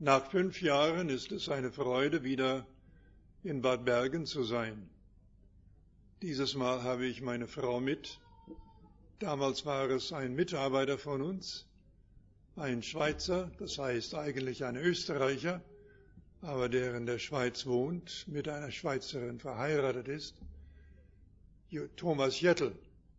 Nach 5 Jahren ist es eine Freude, wieder in Bad Bergen zu sein. Dieses Mal habe ich meine Frau mit. Damals war es ein Mitarbeiter von uns, ein Schweizer, das heißt eigentlich ein Österreicher, aber der in der Schweiz wohnt, mit einer Schweizerin verheiratet ist, Thomas Jettel,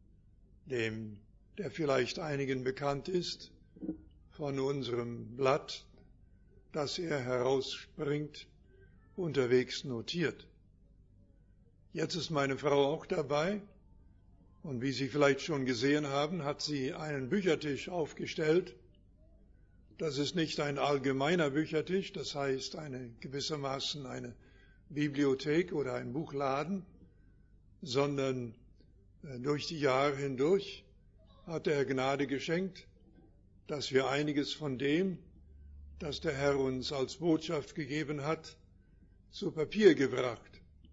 der vielleicht einigen bekannt ist von unserem Blatt, das er herausbringt, unterwegs notiert. Jetzt ist meine Frau auch dabei und wie Sie vielleicht schon gesehen haben, hat sie einen Büchertisch aufgestellt. Das ist nicht ein allgemeiner Büchertisch, das heißt gewissermaßen eine Bibliothek oder ein Buchladen, sondern durch die Jahre hindurch hat er Gnade geschenkt, dass wir einiges von dem, das der Herr uns als Botschaft gegeben hat, zu Papier gebracht.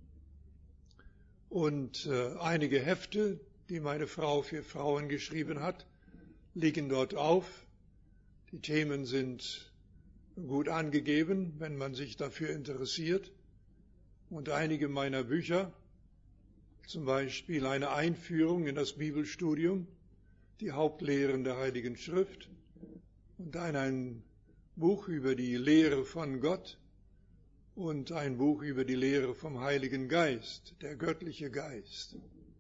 Und einige Hefte, die meine Frau für Frauen geschrieben hat, liegen dort auf. Die Themen sind gut angegeben, wenn man sich dafür interessiert. Und einige meiner Bücher, zum Beispiel eine Einführung in das Bibelstudium, die Hauptlehren der Heiligen Schrift, und dann ein Buch über die Lehre von Gott und ein Buch über die Lehre vom Heiligen Geist, der göttliche Geist.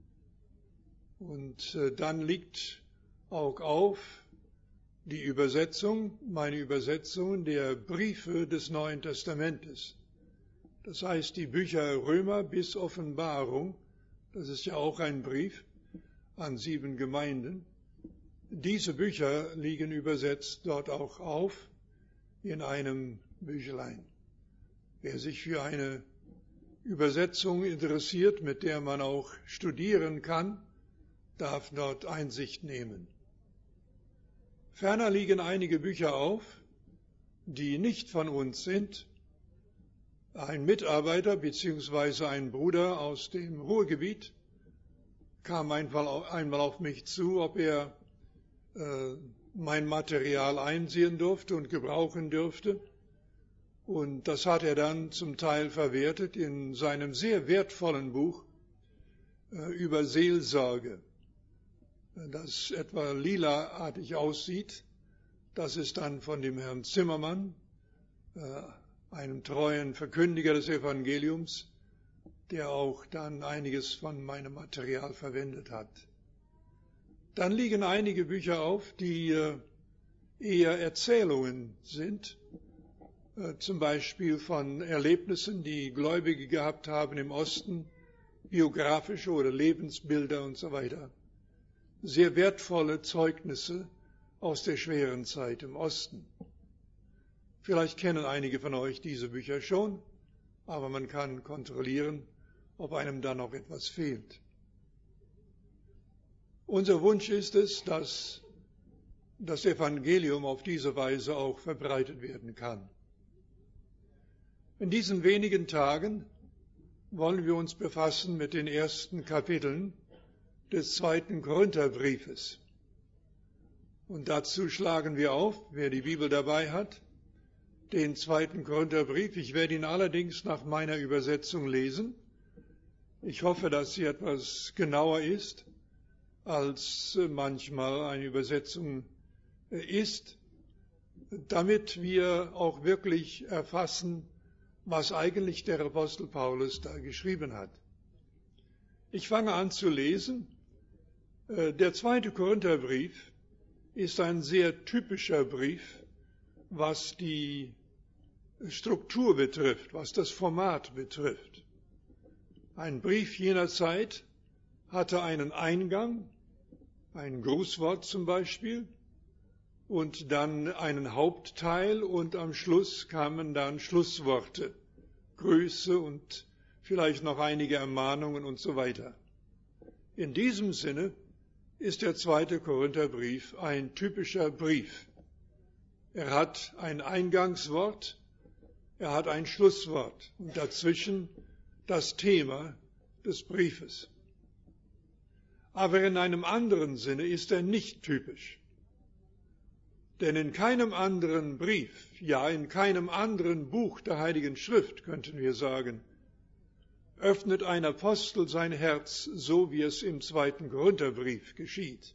Und dann liegt auch auf die Übersetzung, meine Übersetzung der Briefe des Neuen Testamentes. Das heißt, die Bücher Römer bis Offenbarung, das ist ja auch ein Brief an 7 Gemeinden. Diese Bücher liegen übersetzt dort auch auf in einem Büchlein. Wer sich für eine Übersetzung interessiert, mit der man auch studieren kann, darf dort Einsicht nehmen. Ferner liegen einige Bücher auf, die nicht von uns sind. Ein Mitarbeiter bzw. ein Bruder aus dem Ruhrgebiet kam einmal auf mich zu, ob er mein Material einsehen durfte und gebrauchen dürfte. Und das hat er dann zum Teil verwertet in seinem sehr wertvollen Buch über Seelsorge, das etwa lilaartig aussieht. Das ist dann von dem Herrn Zimmermann, einem treuen Verkündiger des Evangeliums, der auch dann einiges von meinem Material verwendet hat. Dann liegen einige Bücher auf, die eher Erzählungen sind, zum Beispiel von Erlebnissen, die Gläubige gehabt haben im Osten, biografische oder Lebensbilder und so weiter. Sehr wertvolle Zeugnisse aus der schweren Zeit im Osten. Vielleicht kennen einige von euch diese Bücher schon, aber man kann kontrollieren, ob einem da noch etwas fehlt. Unser Wunsch ist es, dass das Evangelium auf diese Weise auch verbreitet werden kann. In diesen wenigen Tagen wollen wir uns befassen mit den ersten Kapiteln des 2. Korintherbriefes. Und dazu schlagen wir auf, wer die Bibel dabei hat, den 2. Korintherbrief. Ich werde ihn allerdings nach meiner Übersetzung lesen. Ich hoffe, dass sie etwas genauer ist, als manchmal eine Übersetzung ist, damit wir auch wirklich erfassen, was eigentlich der Apostel Paulus da geschrieben hat. Ich fange an zu lesen. Der 2. Korintherbrief ist ein sehr typischer Brief, was die Struktur betrifft, was das Format betrifft. Ein Brief jener Zeit hatte einen Eingang, ein Grußwort zum Beispiel, und dann einen Hauptteil und am Schluss kamen dann Schlussworte, Grüße und vielleicht noch einige Ermahnungen und so weiter. In diesem Sinne ist der 2. Korintherbrief ein typischer Brief. Er hat ein Eingangswort, er hat ein Schlusswort und dazwischen das Thema des Briefes. Aber in einem anderen Sinne ist er nicht typisch. Denn in keinem anderen Brief, ja in keinem anderen Buch der Heiligen Schrift, könnten wir sagen, öffnet ein Apostel sein Herz, so wie es im 2. Korintherbrief geschieht.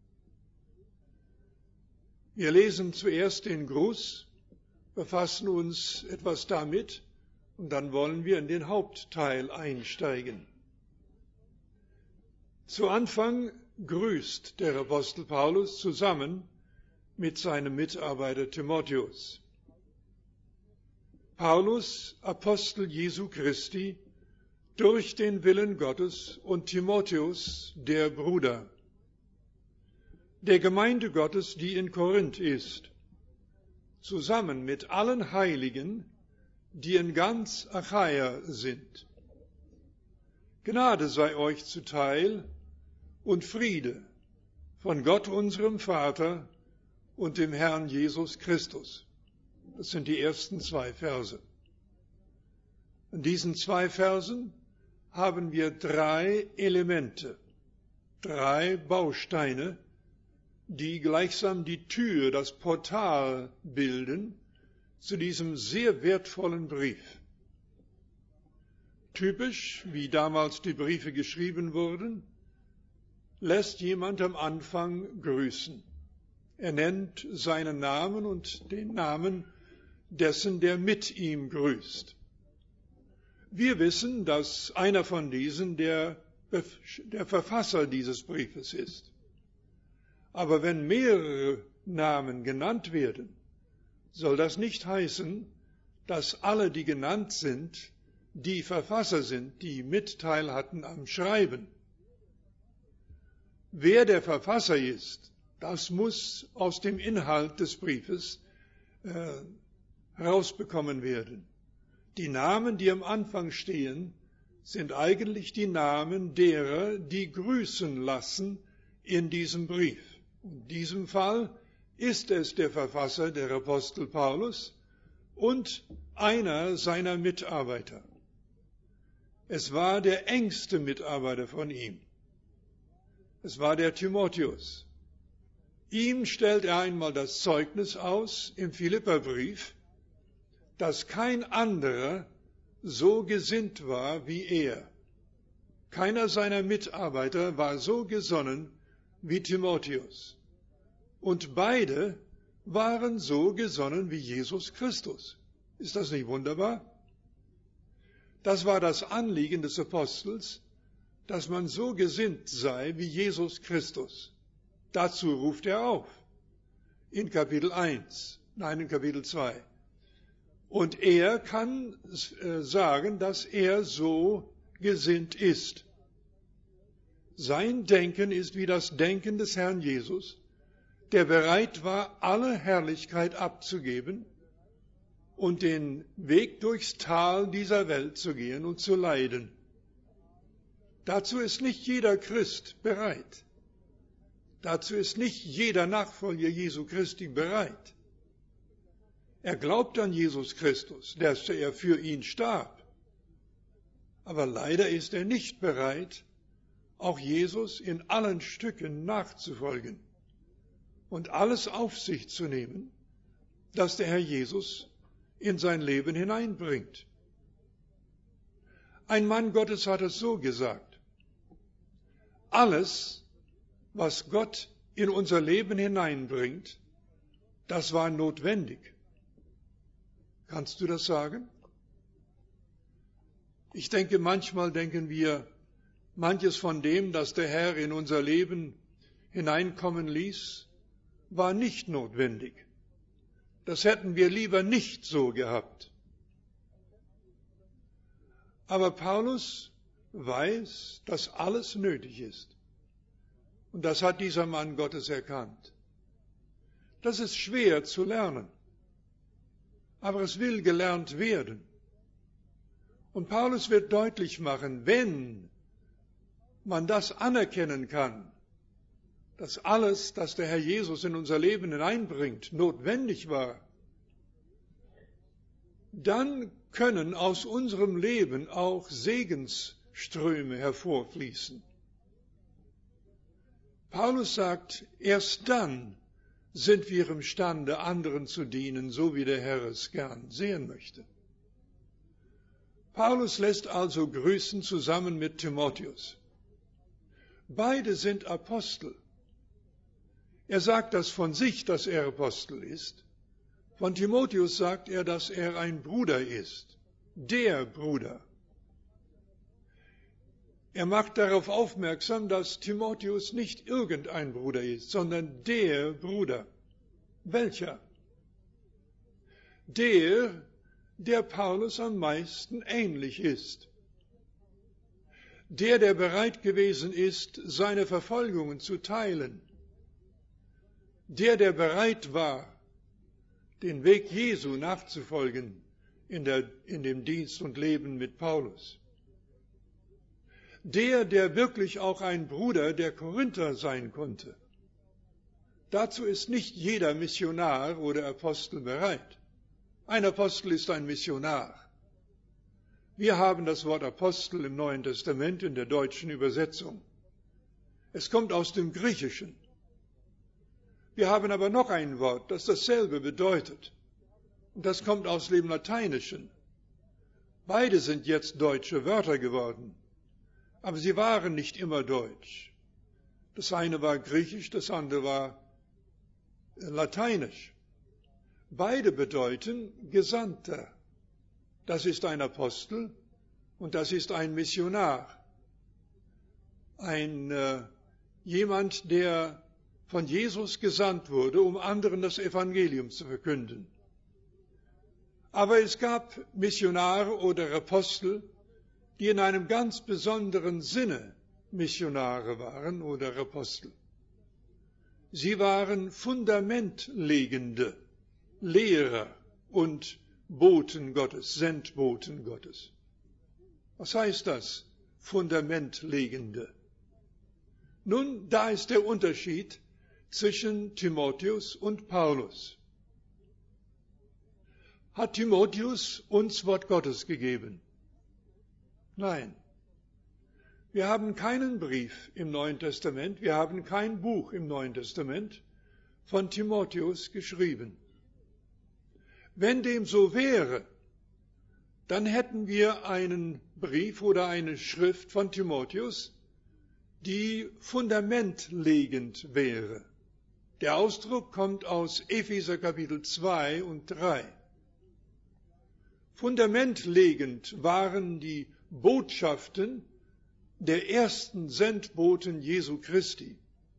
Wir lesen zuerst den Gruß, befassen uns etwas damit und dann wollen wir in den Hauptteil einsteigen. Zu Anfang grüßt der Apostel Paulus zusammen mit seinem Mitarbeiter Timotheus. Paulus, Apostel Jesu Christi, durch den Willen Gottes, und Timotheus, der Bruder, der Gemeinde Gottes, die in Korinth ist, zusammen mit allen Heiligen, die in ganz Achaia sind. Gnade sei euch zuteil und Friede von Gott unserem Vater und dem Herrn Jesus Christus. Das sind die ersten 2 Verse. In diesen 2 Versen haben wir 3 Elemente, 3 Bausteine, die gleichsam die Tür, das Portal bilden zu diesem sehr wertvollen Brief. Typisch, wie damals die Briefe geschrieben wurden, lässt jemand am Anfang grüßen. Er nennt seinen Namen und den Namen dessen, der mit ihm grüßt. Wir wissen, dass einer von diesen der Verfasser dieses Briefes ist. Aber wenn mehrere Namen genannt werden, soll das nicht heißen, dass alle, die genannt sind, die Verfasser sind, die Mitteil hatten am Schreiben. Wer der Verfasser ist, das muss aus dem Inhalt des Briefes herausbekommen werden. Die Namen, die am Anfang stehen, sind eigentlich die Namen derer, die grüßen lassen in diesem Brief. In diesem Fall ist es der Verfasser, der Apostel Paulus, und einer seiner Mitarbeiter. Es war der engste Mitarbeiter von ihm. Es war der Timotheus. Ihm stellt er einmal das Zeugnis aus im Philipperbrief, dass kein anderer so gesinnt war wie er. Keiner seiner Mitarbeiter war so gesonnen wie Timotheus. Und beide waren so gesonnen wie Jesus Christus. Ist das nicht wunderbar? Das war das Anliegen des Apostels, dass man so gesinnt sei wie Jesus Christus. Dazu ruft er auf. In Kapitel 2. Und er kann sagen, dass er so gesinnt ist. Sein Denken ist wie das Denken des Herrn Jesus, der bereit war, alle Herrlichkeit abzugeben und den Weg durchs Tal dieser Welt zu gehen und zu leiden. Dazu ist nicht jeder Christ bereit. Dazu ist nicht jeder Nachfolger Jesu Christi bereit. Er glaubt an Jesus Christus, dass er für ihn starb. Aber leider ist er nicht bereit, auch Jesus in allen Stücken nachzufolgen und alles auf sich zu nehmen, das der Herr Jesus in sein Leben hineinbringt. Ein Mann Gottes hat es so gesagt: Alles, was Gott in unser Leben hineinbringt, das war notwendig. Kannst du das sagen? Ich denke, manchmal denken wir, manches von dem, das der Herr in unser Leben hineinkommen ließ, war nicht notwendig. Das hätten wir lieber nicht so gehabt. Aber Paulus weiß, dass alles nötig ist. Und das hat dieser Mann Gottes erkannt. Das ist schwer zu lernen. Aber es will gelernt werden. Und Paulus wird deutlich machen, wenn man das anerkennen kann, dass alles, das der Herr Jesus in unser Leben hineinbringt, notwendig war, dann können aus unserem Leben auch Segensströme hervorfließen. Paulus sagt, erst dann sind wir imstande, anderen zu dienen, so wie der Herr es gern sehen möchte. Paulus lässt also grüßen zusammen mit Timotheus. Beide sind Apostel. Er sagt das von sich, dass er Apostel ist. Von Timotheus sagt er, dass er ein Bruder ist. Der Bruder. Er macht darauf aufmerksam, dass Timotheus nicht irgendein Bruder ist, sondern der Bruder. Welcher? Der Paulus am meisten ähnlich ist. Der bereit gewesen ist, seine Verfolgungen zu teilen. Der bereit war, den Weg Jesu nachzufolgen in dem Dienst und Leben mit Paulus. Der wirklich auch ein Bruder der Korinther sein konnte. Dazu ist nicht jeder Missionar oder Apostel bereit. Ein Apostel ist ein Missionar. Wir haben das Wort Apostel im Neuen Testament in der deutschen Übersetzung. Es kommt aus dem Griechischen. Wir haben aber noch ein Wort, das dasselbe bedeutet. Und das kommt aus dem Lateinischen. Beide sind jetzt deutsche Wörter geworden. Aber sie waren nicht immer deutsch. Das eine war griechisch, das andere war lateinisch. Beide bedeuten Gesandter. Das ist ein Apostel und das ist ein Missionar. Jemand, der von Jesus gesandt wurde, um anderen das Evangelium zu verkünden. Aber es gab Missionare oder Apostel, die in einem ganz besonderen Sinne Missionare waren oder Apostel. Sie waren fundamentlegende Lehrer und Boten Gottes, Sendboten Gottes. Was heißt das? Fundamentlegende. Nun, da ist der Unterschied zwischen Timotheus und Paulus. Hat Timotheus uns Wort Gottes gegeben? Nein. Wir haben keinen Brief im Neuen Testament, wir haben kein Buch im Neuen Testament von Timotheus geschrieben. Wenn dem so wäre, dann hätten wir einen Brief oder eine Schrift von Timotheus, die fundamentlegend wäre. Der Ausdruck kommt aus Epheser Kapitel 2 und 3. Fundamentlegend waren die Botschaften der ersten Sendboten Jesu Christi.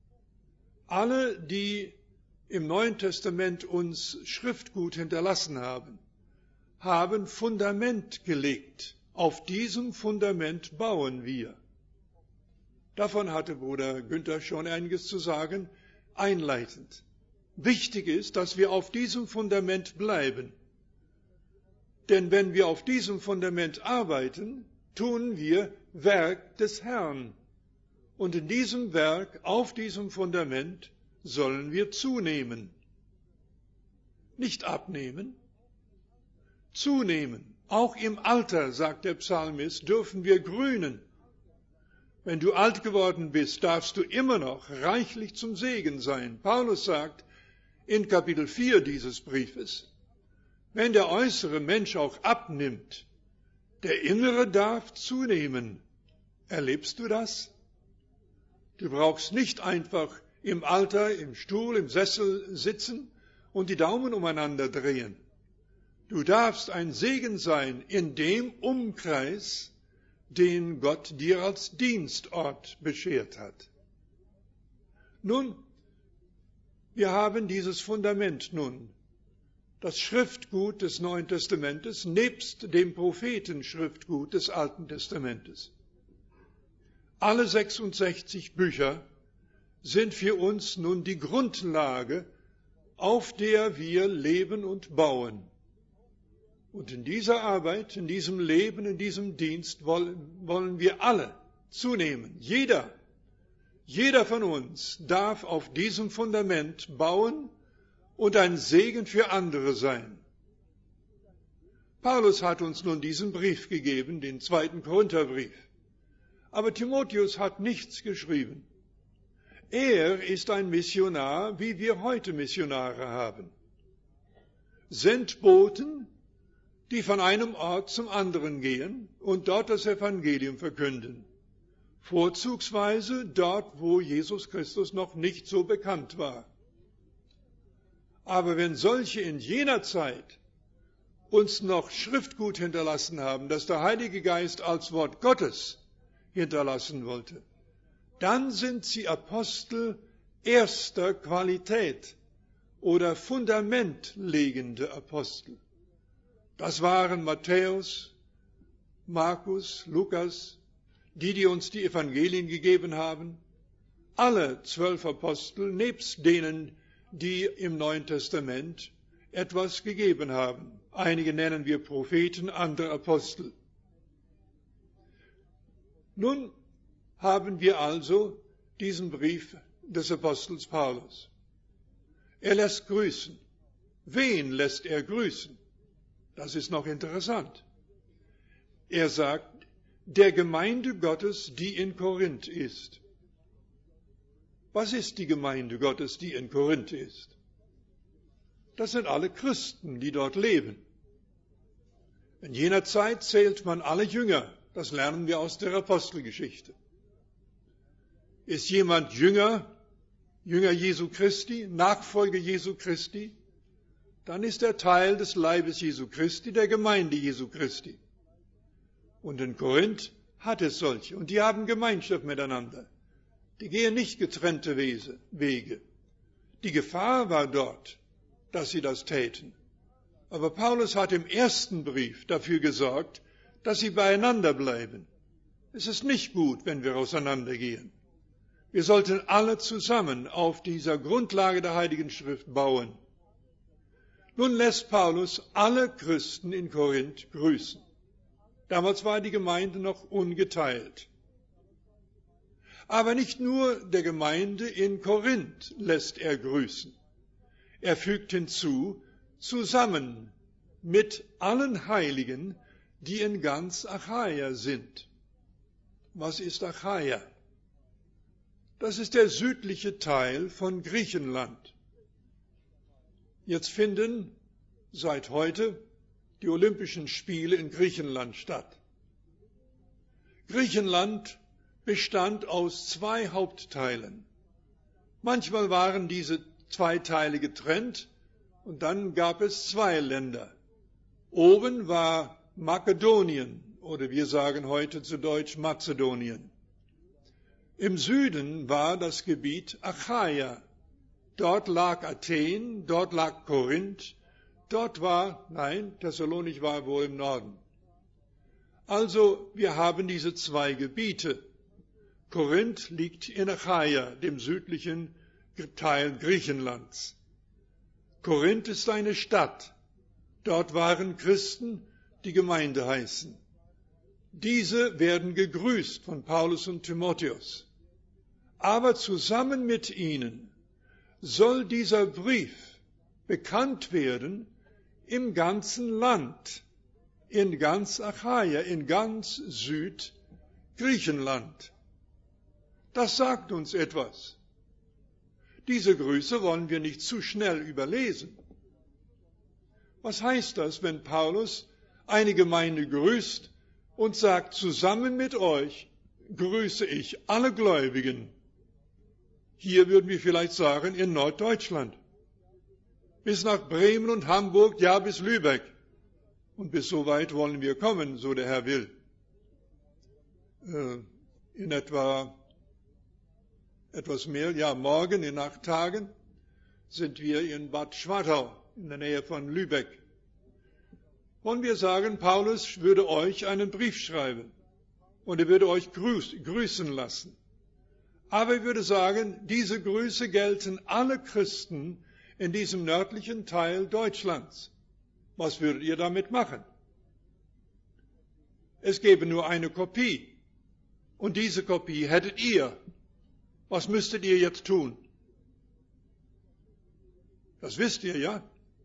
Alle, die im Neuen Testament uns Schriftgut hinterlassen haben, haben Fundament gelegt. Auf diesem Fundament bauen wir. Davon hatte Bruder Günther schon einiges zu sagen, einleitend. Wichtig ist, dass wir auf diesem Fundament bleiben. Denn wenn wir auf diesem Fundament arbeiten, tun wir Werk des Herrn. Und in diesem Werk, auf diesem Fundament, sollen wir zunehmen. Nicht abnehmen, zunehmen. Auch im Alter, sagt der Psalmist, dürfen wir grünen. Wenn du alt geworden bist, darfst du immer noch reichlich zum Segen sein. Paulus sagt in Kapitel 4 dieses Briefes, wenn der äußere Mensch auch abnimmt, der innere darf zunehmen. Erlebst du das? Du brauchst nicht einfach im Alter, im Stuhl, im Sessel sitzen und die Daumen umeinander drehen. Du darfst ein Segen sein in dem Umkreis, den Gott dir als Dienstort beschert hat. Nun, wir haben dieses Fundament nun, das Schriftgut des Neuen Testamentes, nebst dem Prophetenschriftgut des Alten Testamentes. Alle 66 Bücher sind für uns nun die Grundlage, auf der wir leben und bauen. Und in dieser Arbeit, in diesem Leben, in diesem Dienst wollen wir alle zunehmen. Jeder von uns darf auf diesem Fundament bauen und ein Segen für andere sein. Paulus hat uns nun diesen Brief gegeben, den 2. Korintherbrief. Aber Timotheus hat nichts geschrieben. Er ist ein Missionar, wie wir heute Missionare haben. Sendboten, die von einem Ort zum anderen gehen und dort das Evangelium verkünden. Vorzugsweise dort, wo Jesus Christus noch nicht so bekannt war. Aber wenn solche in jener Zeit uns noch Schriftgut hinterlassen haben, das der Heilige Geist als Wort Gottes hinterlassen wollte, dann sind sie Apostel erster Qualität oder fundamentlegende Apostel. Das waren Matthäus, Markus, Lukas, die uns die Evangelien gegeben haben, alle 12 Apostel, nebst denen, die im Neuen Testament etwas gegeben haben. Einige nennen wir Propheten, andere Apostel. Nun haben wir also diesen Brief des Apostels Paulus. Er lässt grüßen. Wen lässt er grüßen? Das ist noch interessant. Er sagt, der Gemeinde Gottes, die in Korinth ist. Was ist die Gemeinde Gottes, die in Korinth ist? Das sind alle Christen, die dort leben. In jener Zeit zählt man alle Jünger. Das lernen wir aus der Apostelgeschichte. Ist jemand Jünger Jesu Christi, Nachfolger Jesu Christi, dann ist er Teil des Leibes Jesu Christi, der Gemeinde Jesu Christi. Und in Korinth hat es solche. Und die haben Gemeinschaft miteinander. Die gehen nicht getrennte Wege. Die Gefahr war dort, dass sie das täten. Aber Paulus hat im ersten Brief dafür gesorgt, dass sie beieinander bleiben. Es ist nicht gut, wenn wir auseinandergehen. Wir sollten alle zusammen auf dieser Grundlage der Heiligen Schrift bauen. Nun lässt Paulus alle Christen in Korinth grüßen. Damals war die Gemeinde noch ungeteilt. Aber nicht nur der Gemeinde in Korinth lässt er grüßen. Er fügt hinzu, zusammen mit allen Heiligen, die in ganz Achaia sind. Was ist Achaia? Das ist der südliche Teil von Griechenland. Jetzt finden seit heute die Olympischen Spiele in Griechenland statt. Griechenland bestand aus 2 Hauptteilen. Manchmal waren diese 2 Teile getrennt und dann gab es 2 Länder. Oben war Makedonien oder wir sagen heute zu Deutsch Mazedonien. Im Süden war das Gebiet Achaia. Dort lag Athen, dort lag Korinth, Thessalonich war wohl im Norden. Also wir haben diese 2 Gebiete. Korinth liegt in Achaia, dem südlichen Teil Griechenlands. Korinth ist eine Stadt. Dort waren Christen, die Gemeinde heißen. Diese werden gegrüßt von Paulus und Timotheus. Aber zusammen mit ihnen soll dieser Brief bekannt werden im ganzen Land, in ganz Achaia, in ganz Südgriechenland. Das sagt uns etwas. Diese Grüße wollen wir nicht zu schnell überlesen. Was heißt das, wenn Paulus eine Gemeinde grüßt und sagt, zusammen mit euch grüße ich alle Gläubigen? Hier würden wir vielleicht sagen, in Norddeutschland. Bis nach Bremen und Hamburg, ja bis Lübeck. Und bis so weit wollen wir kommen, so der Herr will. In etwas mehr, ja morgen in 8 Tagen sind wir in Bad Schwartau, in der Nähe von Lübeck. Wollen wir sagen, Paulus würde euch einen Brief schreiben und er würde euch grüßen lassen. Aber ich würde sagen, diese Grüße gelten alle Christen in diesem nördlichen Teil Deutschlands. Was würdet ihr damit machen? Es gäbe nur eine Kopie und diese Kopie hättet ihr. Was müsstet ihr jetzt tun? Das wisst ihr, ja?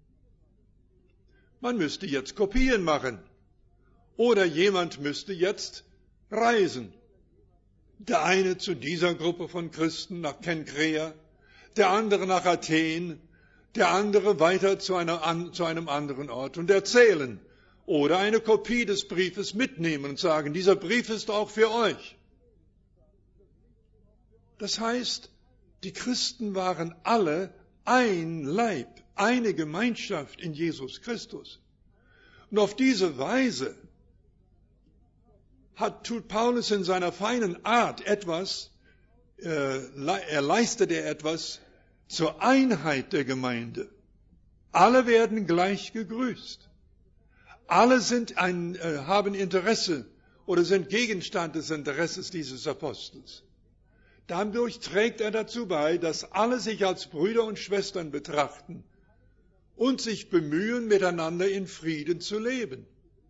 Man müsste jetzt Kopien machen oder jemand müsste jetzt reisen. Der eine zu dieser Gruppe von Christen nach Kenkrea, der andere nach Athen, der andere weiter zu einem anderen Ort und erzählen oder eine Kopie des Briefes mitnehmen und sagen, dieser Brief ist auch für euch. Das heißt, die Christen waren alle ein Leib, eine Gemeinschaft in Jesus Christus. Und auf diese Weise tut Paulus in seiner feinen Art leistet er etwas zur Einheit der Gemeinde. Alle werden gleich gegrüßt. Alle haben Interesse oder sind Gegenstand des Interesses dieses Apostels. Dadurch trägt er dazu bei, dass alle sich als Brüder und Schwestern betrachten und sich bemühen, miteinander in Frieden zu leben.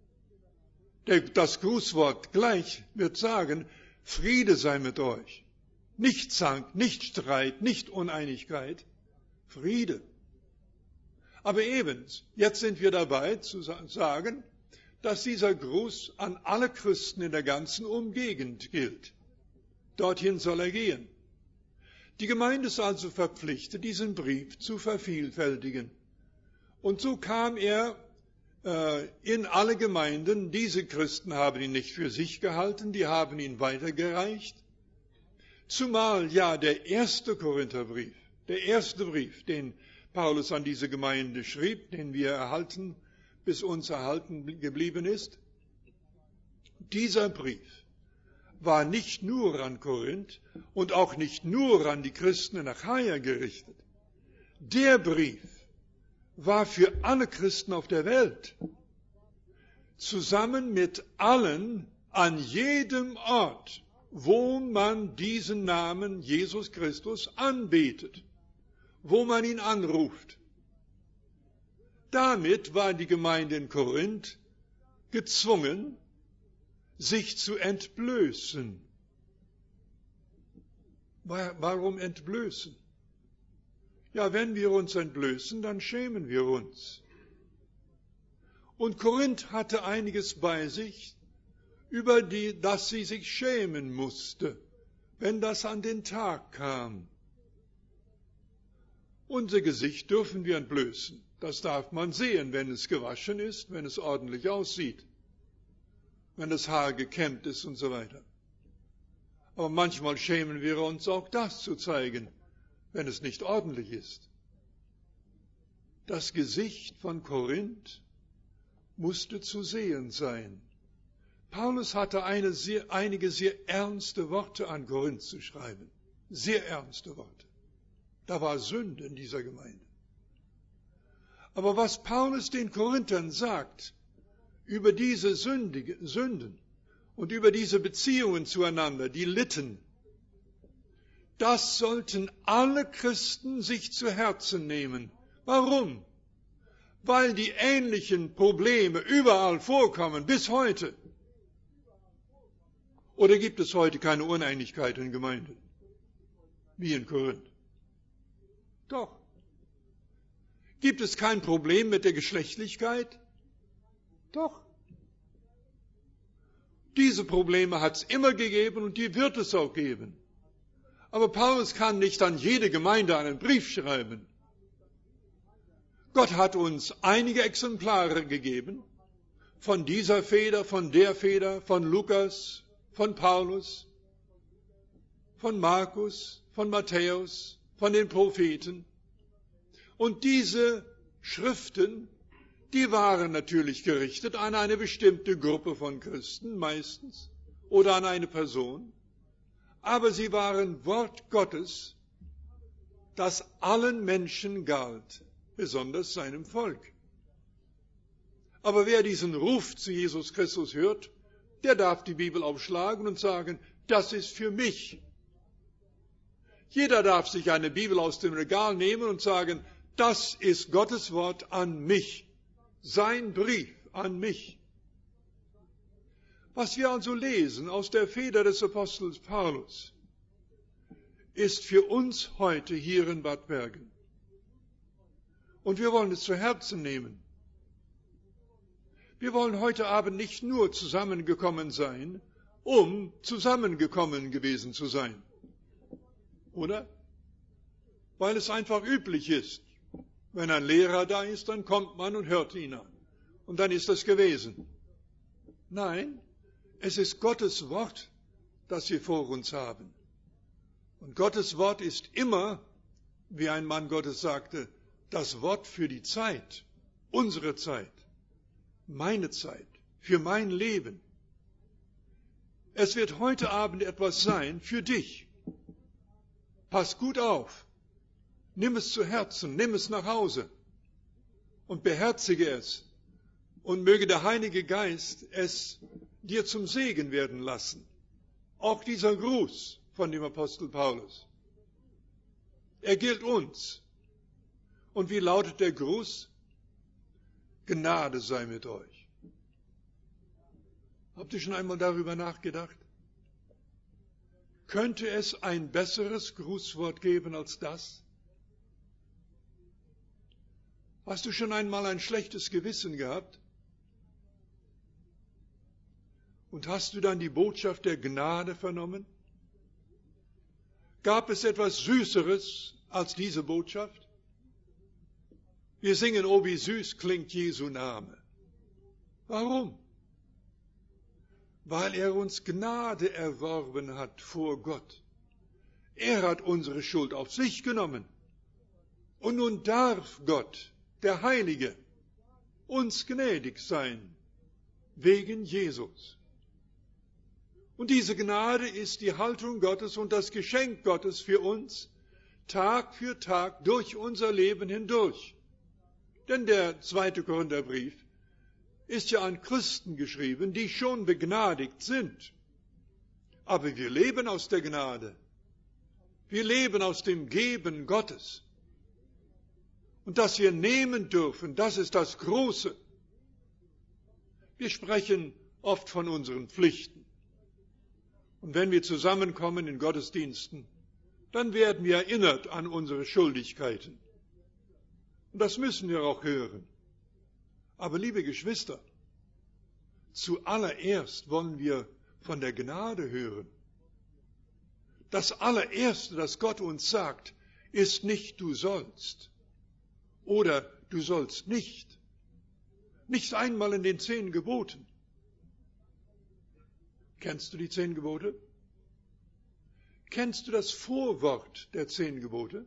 Das Grußwort gleich wird sagen, Friede sei mit euch. Nicht Zank, nicht Streit, nicht Uneinigkeit, Friede. Aber eben, jetzt sind wir dabei zu sagen, dass dieser Gruß an alle Christen in der ganzen Umgegend gilt. Dorthin soll er gehen. Die Gemeinde ist also verpflichtet, diesen Brief zu vervielfältigen. Und so kam er in alle Gemeinden. Diese Christen haben ihn nicht für sich gehalten, die haben ihn weitergereicht. Zumal ja der erste Korintherbrief, der erste Brief, den Paulus an diese Gemeinde schrieb, den wir bis uns erhalten geblieben ist, dieser Brief war nicht nur an Korinth und auch nicht nur an die Christen in Achaia gerichtet. Der Brief war für alle Christen auf der Welt, zusammen mit allen an jedem Ort, wo man diesen Namen Jesus Christus anbetet, wo man ihn anruft. Damit war die Gemeinde in Korinth gezwungen, sich zu entblößen. Warum entblößen? Ja, wenn wir uns entblößen, dann schämen wir uns. Und Korinth hatte einiges bei sich, über das sie sich schämen musste, wenn das an den Tag kam. Unser Gesicht dürfen wir entblößen. Das darf man sehen, wenn es gewaschen ist, wenn es ordentlich aussieht, wenn das Haar gekämmt ist und so weiter. Aber manchmal schämen wir uns auch das zu zeigen, wenn es nicht ordentlich ist. Das Gesicht von Korinth musste zu sehen sein. Paulus hatte einige sehr ernste Worte an Korinth zu schreiben. Sehr ernste Worte. Da war Sünde in dieser Gemeinde. Aber was Paulus den Korinthern sagt über diese Sünden und über diese Beziehungen zueinander, die litten, das sollten alle Christen sich zu Herzen nehmen. Warum? Weil die ähnlichen Probleme überall vorkommen, bis heute. Oder gibt es heute keine Uneinigkeit in Gemeinden? Wie in Korinth? Doch. Gibt es kein Problem mit der Geschlechtlichkeit? Doch. Diese Probleme hat es immer gegeben und die wird es auch geben. Aber Paulus kann nicht an jede Gemeinde einen Brief schreiben. Gott hat uns einige Exemplare gegeben, von dieser Feder, von der Feder, von Lukas, von Paulus, von Markus, von Matthäus, von den Propheten. Und diese Schriften, die waren natürlich gerichtet an eine bestimmte Gruppe von Christen meistens oder an eine Person. Aber sie waren Wort Gottes, das allen Menschen galt, besonders seinem Volk. Aber wer diesen Ruf zu Jesus Christus hört, der darf die Bibel aufschlagen und sagen, das ist für mich. Jeder darf sich eine Bibel aus dem Regal nehmen und sagen, das ist Gottes Wort an mich, sein Brief an mich. Was wir also lesen aus der Feder des Apostels Paulus, ist für uns heute hier in Bad Bergen. Und wir wollen es zu Herzen nehmen. Wir wollen heute Abend nicht nur zusammengekommen sein, um zusammengekommen gewesen zu sein. Oder? Weil es einfach üblich ist. Wenn ein Lehrer da ist, dann kommt man und hört ihn an. Und dann ist das gewesen. Nein, es ist Gottes Wort, das wir vor uns haben. Und Gottes Wort ist immer, wie ein Mann Gottes sagte, das Wort für die Zeit, unsere Zeit, meine Zeit, für mein Leben. Es wird heute Abend etwas sein für dich. Pass gut auf. Nimm es zu Herzen, nimm es nach Hause und beherzige es. Und möge der Heilige Geist es dir zum Segen werden lassen. Auch dieser Gruß von dem Apostel Paulus. Er gilt uns. Und wie lautet der Gruß? Gnade sei mit euch. Habt ihr schon einmal darüber nachgedacht? Könnte es ein besseres Grußwort geben als das? Hast du schon einmal ein schlechtes Gewissen gehabt? Und hast du dann die Botschaft der Gnade vernommen? Gab es etwas Süßeres als diese Botschaft? Wir singen, oh wie süß klingt Jesu Name. Warum? Weil er uns Gnade erworben hat vor Gott. Er hat unsere Schuld auf sich genommen. Und nun darf Gott, der Heilige, uns gnädig sein, wegen Jesus. Und diese Gnade ist die Haltung Gottes und das Geschenk Gottes für uns, Tag für Tag durch unser Leben hindurch. Denn der 2. Korintherbrief ist ja an Christen geschrieben, die schon begnadigt sind. Aber wir leben aus der Gnade. Wir leben aus dem Geben Gottes. Und dass wir nehmen dürfen, das ist das Große. Wir sprechen oft von unseren Pflichten. Und wenn wir zusammenkommen in Gottesdiensten, dann werden wir erinnert an unsere Schuldigkeiten. Und das müssen wir auch hören. Aber liebe Geschwister, zuallererst wollen wir von der Gnade hören. Das allererste, das Gott uns sagt, ist nicht du sollst oder du sollst nicht. Nicht einmal in den 10 Geboten. Kennst du die 10 Gebote? Kennst du das Vorwort der 10 Gebote?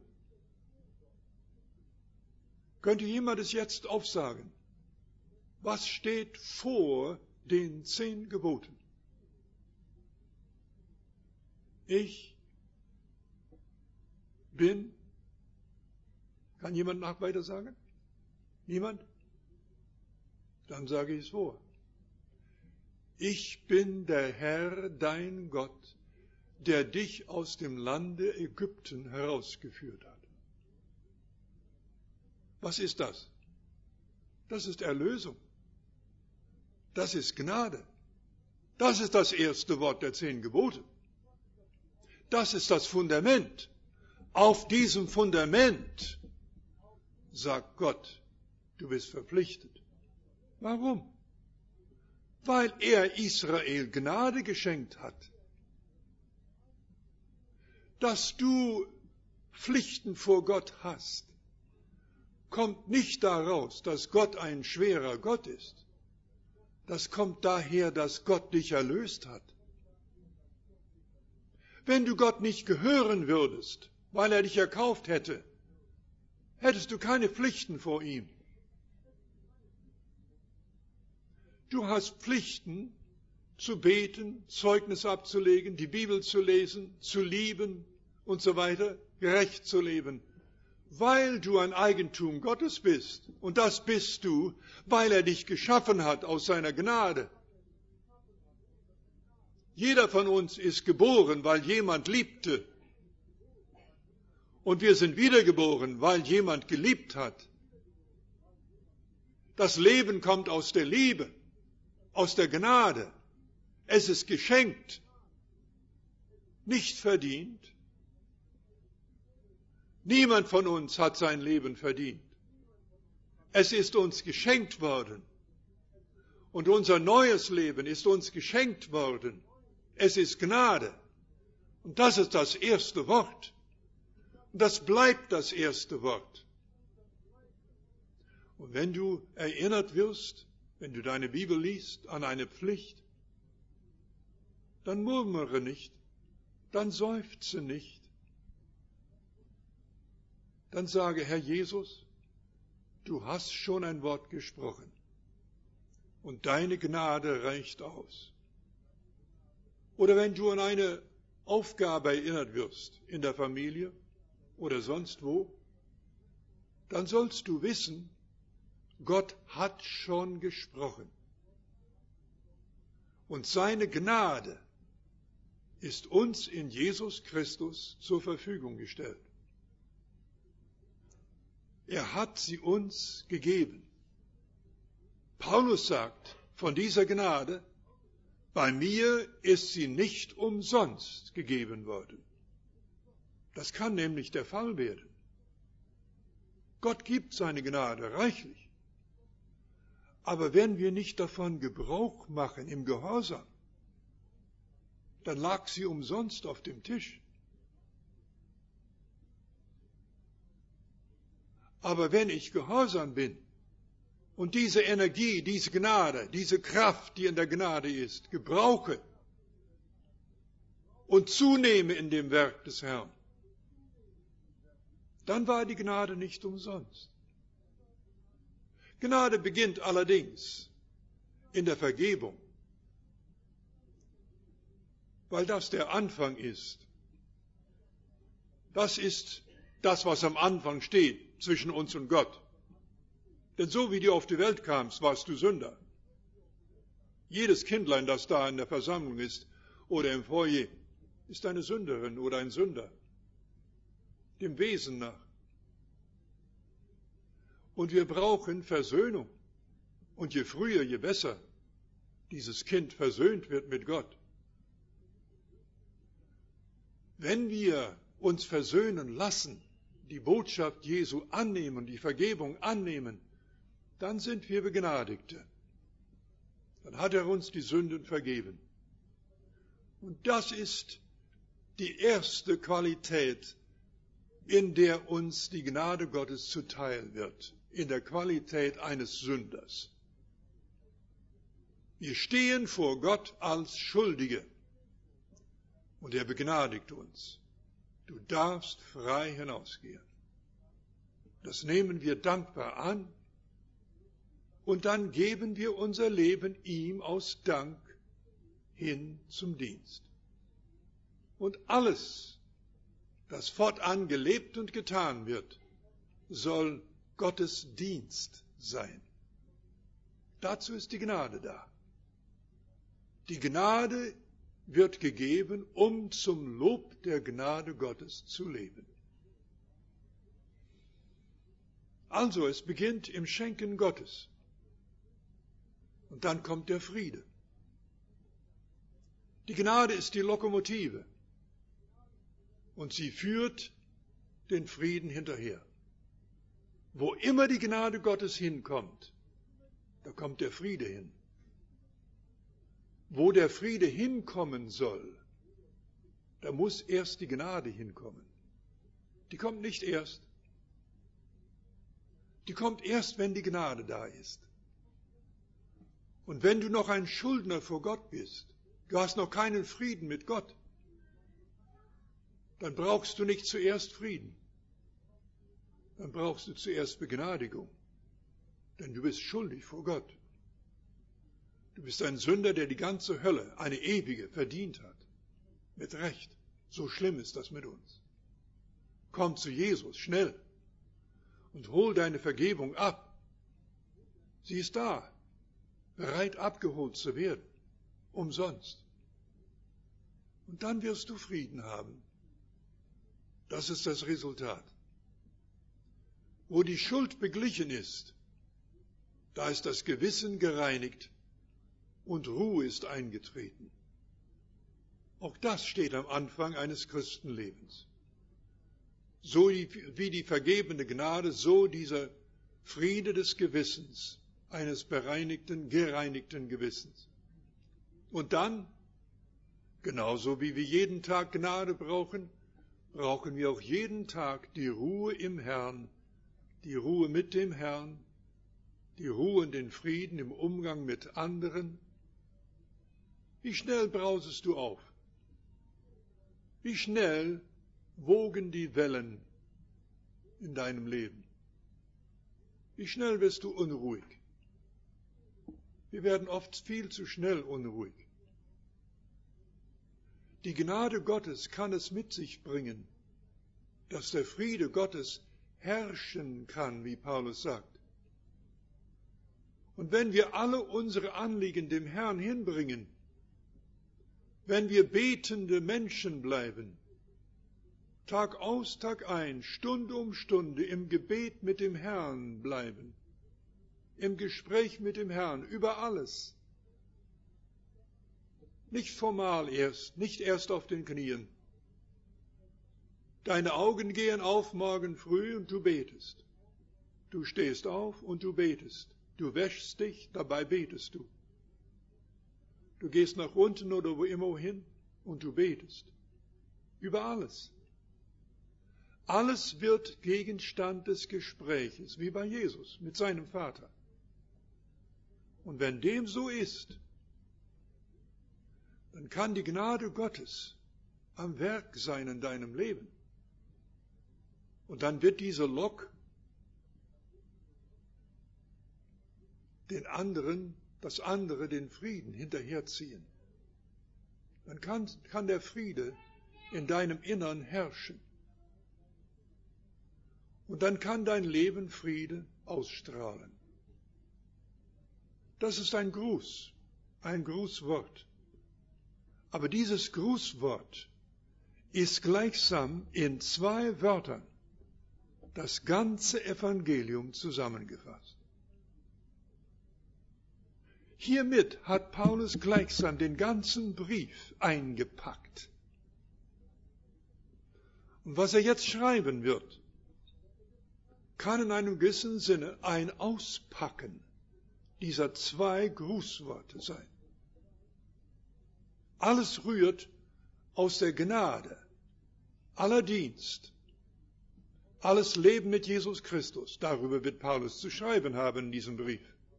Könnte jemand es jetzt aufsagen? Was steht vor den 10 Geboten? Ich bin. Kann jemand weiter sagen? Niemand? Dann sage ich es vor. Ich bin der Herr, dein Gott, der dich aus dem Lande Ägypten herausgeführt hat. Was ist das? Das ist Erlösung. Das ist Gnade. Das ist das erste Wort der 10 Gebote. Das ist das Fundament. Auf diesem Fundament sagt Gott, du bist verpflichtet. Warum? Weil er Israel Gnade geschenkt hat. Dass du Pflichten vor Gott hast, kommt nicht daraus, dass Gott ein schwerer Gott ist. Das kommt daher, dass Gott dich erlöst hat. Wenn du Gott nicht gehören würdest, weil er dich erkauft hätte, hättest du keine Pflichten vor ihm. Du hast Pflichten zu beten, Zeugnis abzulegen, die Bibel zu lesen, zu lieben und so weiter, gerecht zu leben, weil du ein Eigentum Gottes bist. Und das bist du, weil er dich geschaffen hat aus seiner Gnade. Jeder von uns ist geboren, weil jemand liebte. Und wir sind wiedergeboren, weil jemand geliebt hat. Das Leben kommt aus der Liebe, aus der Gnade. Es ist geschenkt, nicht verdient. Niemand von uns hat sein Leben verdient. Es ist uns geschenkt worden. Und unser neues Leben ist uns geschenkt worden. Es ist Gnade. Und das ist das erste Wort. Und das bleibt das erste Wort. Und wenn du erinnert wirst, wenn du deine Bibel liest, an eine Pflicht, dann murmere nicht, dann seufze nicht. Dann sage, Herr Jesus, du hast schon ein Wort gesprochen und deine Gnade reicht aus. Oder wenn du an eine Aufgabe erinnert wirst, in der Familie oder sonst wo, dann sollst du wissen, Gott hat schon gesprochen. Und seine Gnade ist uns in Jesus Christus zur Verfügung gestellt. Er hat sie uns gegeben. Paulus sagt von dieser Gnade, bei mir ist sie nicht umsonst gegeben worden. Das kann nämlich der Fall werden. Gott gibt seine Gnade reichlich. Aber wenn wir nicht davon Gebrauch machen im Gehorsam, dann lag sie umsonst auf dem Tisch. Aber wenn ich gehorsam bin und diese Energie, diese Gnade, diese Kraft, die in der Gnade ist, gebrauche und zunehme in dem Werk des Herrn, dann war die Gnade nicht umsonst. Gnade beginnt allerdings in der Vergebung, weil das der Anfang ist. Das ist das, was am Anfang steht zwischen uns und Gott. Denn so wie du auf die Welt kamst, warst du Sünder. Jedes Kindlein, das da in der Versammlung ist oder im Foyer, ist eine Sünderin oder ein Sünder, dem Wesen nach. Und wir brauchen Versöhnung. Und je früher, je besser dieses Kind versöhnt wird mit Gott. Wenn wir uns versöhnen lassen, die Botschaft Jesu annehmen, die Vergebung annehmen, dann sind wir Begnadigte. Dann hat er uns die Sünden vergeben. Und das ist die erste Qualität, in der uns die Gnade Gottes zuteil wird, in der Qualität eines Sünders. Wir stehen vor Gott als Schuldige und er begnadigt uns. Du darfst frei hinausgehen. Das nehmen wir dankbar an und dann geben wir unser Leben ihm aus Dank hin zum Dienst. Und alles, das fortan gelebt und getan wird, soll Gottes Dienst sein. Dazu ist die Gnade da. Die Gnade wird gegeben, um zum Lob der Gnade Gottes zu leben. Also, es beginnt im Schenken Gottes. Und dann kommt der Friede. Die Gnade ist die Lokomotive. Und sie führt den Frieden hinterher. Wo immer die Gnade Gottes hinkommt, da kommt der Friede hin. Wo der Friede hinkommen soll, da muss erst die Gnade hinkommen. Die kommt nicht erst. Die kommt erst, wenn die Gnade da ist. Und wenn du noch ein Schuldner vor Gott bist, du hast noch keinen Frieden mit Gott, dann brauchst du nicht zuerst Frieden. Dann brauchst du zuerst Begnadigung. Denn du bist schuldig vor Gott. Du bist ein Sünder, der die ganze Hölle, eine ewige, verdient hat. Mit Recht. So schlimm ist das mit uns. Komm zu Jesus, schnell. Und hol deine Vergebung ab. Sie ist da. Bereit abgeholt zu werden. Umsonst. Und dann wirst du Frieden haben. Das ist das Resultat. Wo die Schuld beglichen ist, da ist das Gewissen gereinigt und Ruhe ist eingetreten. Auch das steht am Anfang eines Christenlebens. So wie die vergebene Gnade, so dieser Friede des Gewissens, eines gereinigten Gewissens. Und dann Genauso wie wir jeden Tag Gnade brauchen, brauchen wir auch jeden Tag die Ruhe im Herrn, die Ruhe mit dem Herrn, die Ruhe und den Frieden im Umgang mit anderen. Wie schnell brausest du auf? Wie schnell wogen die Wellen in deinem Leben? Wie schnell wirst du unruhig? Wir werden oft viel zu schnell unruhig. Die Gnade Gottes kann es mit sich bringen, dass der Friede Gottes herrschen kann, wie Paulus sagt. Und wenn wir alle unsere Anliegen dem Herrn hinbringen, wenn wir betende Menschen bleiben, Tag aus, Tag ein, Stunde um Stunde im Gebet mit dem Herrn bleiben, im Gespräch mit dem Herrn über alles, nicht formal erst, nicht erst auf den Knien. Deine Augen gehen auf morgen früh und du betest. Du stehst auf und du betest. Du wäschst dich, dabei betest du. Du gehst nach unten oder wo immer hin und du betest. Über alles. Alles wird Gegenstand des Gespräches, wie bei Jesus mit seinem Vater. Und wenn dem so ist, dann kann die Gnade Gottes am Werk sein in deinem Leben. Und dann wird diese Lok das andere den Frieden hinterherziehen. Dann kann der Friede in deinem Innern herrschen. Und dann kann dein Leben Friede ausstrahlen. Das ist ein Grußwort. Aber dieses Grußwort ist gleichsam in 2 Wörtern das ganze Evangelium zusammengefasst. Hiermit hat Paulus gleichsam den ganzen Brief eingepackt. Und was er jetzt schreiben wird, kann in einem gewissen Sinne ein Auspacken dieser 2 Grußworte sein. Alles rührt aus der Gnade, aller Dienst, alles Leben mit Jesus Christus. Darüber wird Paulus zu schreiben haben in diesem Brief.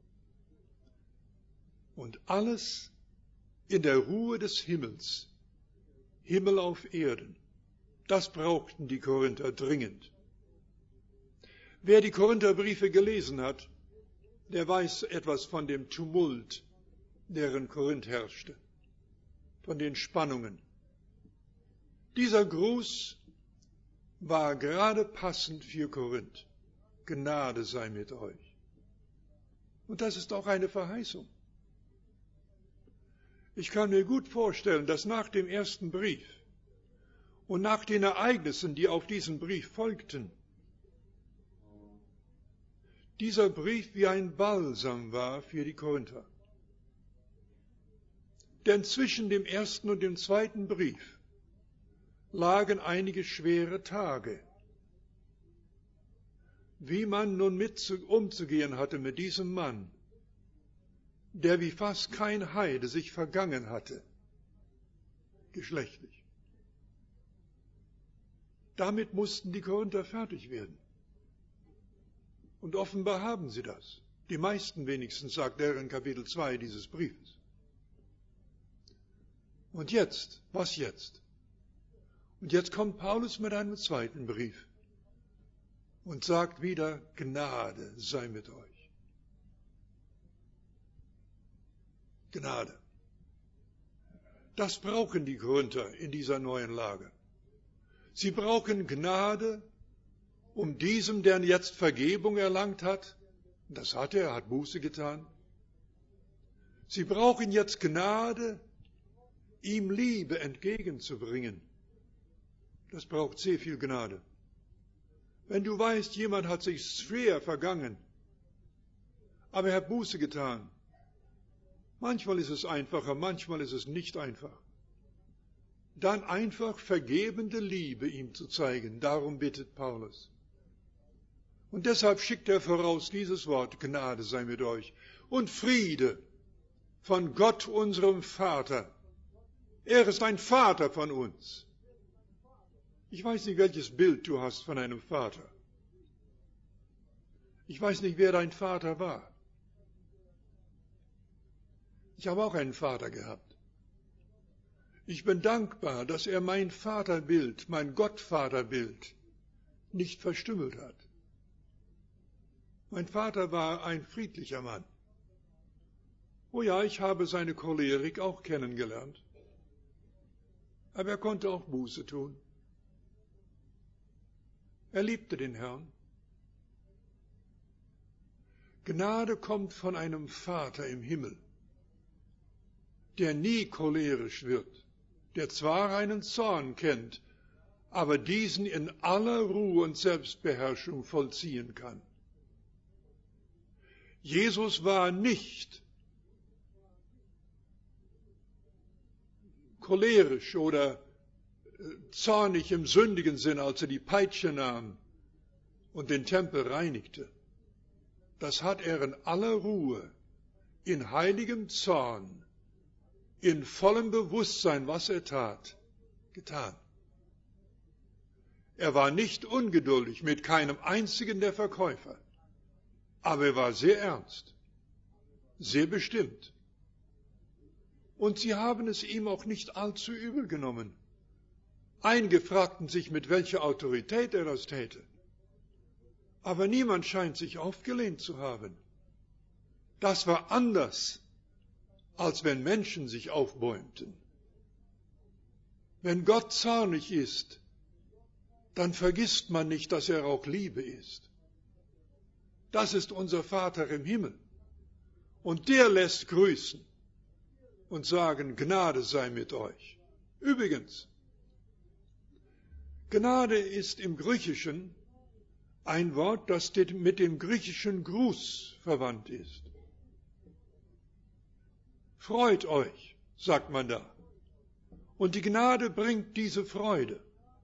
Und alles in der Ruhe des Himmels, Himmel auf Erden. Das brauchten die Korinther dringend. Wer die Korintherbriefe gelesen hat, der weiß etwas von dem Tumult, der in Korinth herrschte, von den Spannungen. Dieser Gruß war gerade passend für Korinth. Gnade sei mit euch. Und das ist auch eine Verheißung. Ich kann mir gut vorstellen, dass nach dem ersten Brief und nach den Ereignissen, die auf diesen Brief folgten, dieser Brief wie ein Balsam war für die Korinther. Denn zwischen dem ersten und dem zweiten Brief lagen einige schwere Tage. Wie man nun umzugehen hatte mit diesem Mann, der wie fast kein Heide sich vergangen hatte, geschlechtlich. Damit mussten die Korinther fertig werden. Und offenbar haben sie das. Die meisten wenigstens, sagt er in Kapitel 2 dieses Briefes. Und jetzt, was jetzt? Und jetzt kommt Paulus mit einem zweiten Brief und sagt wieder, Gnade sei mit euch. Gnade. Das brauchen die Korinther in dieser neuen Lage. Sie brauchen Gnade, um diesem, der jetzt Vergebung erlangt hat, das hat er hat Buße getan. Sie brauchen jetzt Gnade, ihm Liebe entgegenzubringen. Das braucht sehr viel Gnade. Wenn du weißt, jemand hat sich schwer vergangen, aber er hat Buße getan. Manchmal ist es einfacher, manchmal ist es nicht einfach. Dann einfach vergebende Liebe ihm zu zeigen, darum bittet Paulus. Und deshalb schickt er voraus dieses Wort, Gnade sei mit euch und Friede von Gott, unserem Vater, Er ist ein Vater von uns. Ich weiß nicht, welches Bild du hast von einem Vater. Ich weiß nicht, wer dein Vater war. Ich habe auch einen Vater gehabt. Ich bin dankbar, dass er mein Vaterbild, mein Gottvaterbild nicht verstümmelt hat. Mein Vater war ein friedlicher Mann. Oh ja, ich habe seine Cholerik auch kennengelernt. Aber er konnte auch Buße tun. Er liebte den Herrn. Gnade kommt von einem Vater im Himmel, der nie cholerisch wird, der zwar einen Zorn kennt, aber diesen in aller Ruhe und Selbstbeherrschung vollziehen kann. Jesus war nicht cholerisch oder zornig im sündigen Sinn, als er die Peitsche nahm und den Tempel reinigte. Das hat er in aller Ruhe, in heiligem Zorn, in vollem Bewusstsein, was er tat, getan. Er war nicht ungeduldig mit keinem einzigen der Verkäufer, aber er war sehr ernst, sehr bestimmt. Und sie haben es ihm auch nicht allzu übel genommen. Einige fragten sich, mit welcher Autorität er das täte. Aber niemand scheint sich aufgelehnt zu haben. Das war anders, als wenn Menschen sich aufbäumten. Wenn Gott zornig ist, dann vergisst man nicht, dass er auch Liebe ist. Das ist unser Vater im Himmel. Und der lässt grüßen und sagen, Gnade sei mit euch. Übrigens, Gnade ist im Griechischen ein Wort, das mit dem griechischen Gruß verwandt ist. Freut euch, sagt man da. Und die Gnade bringt diese Freude.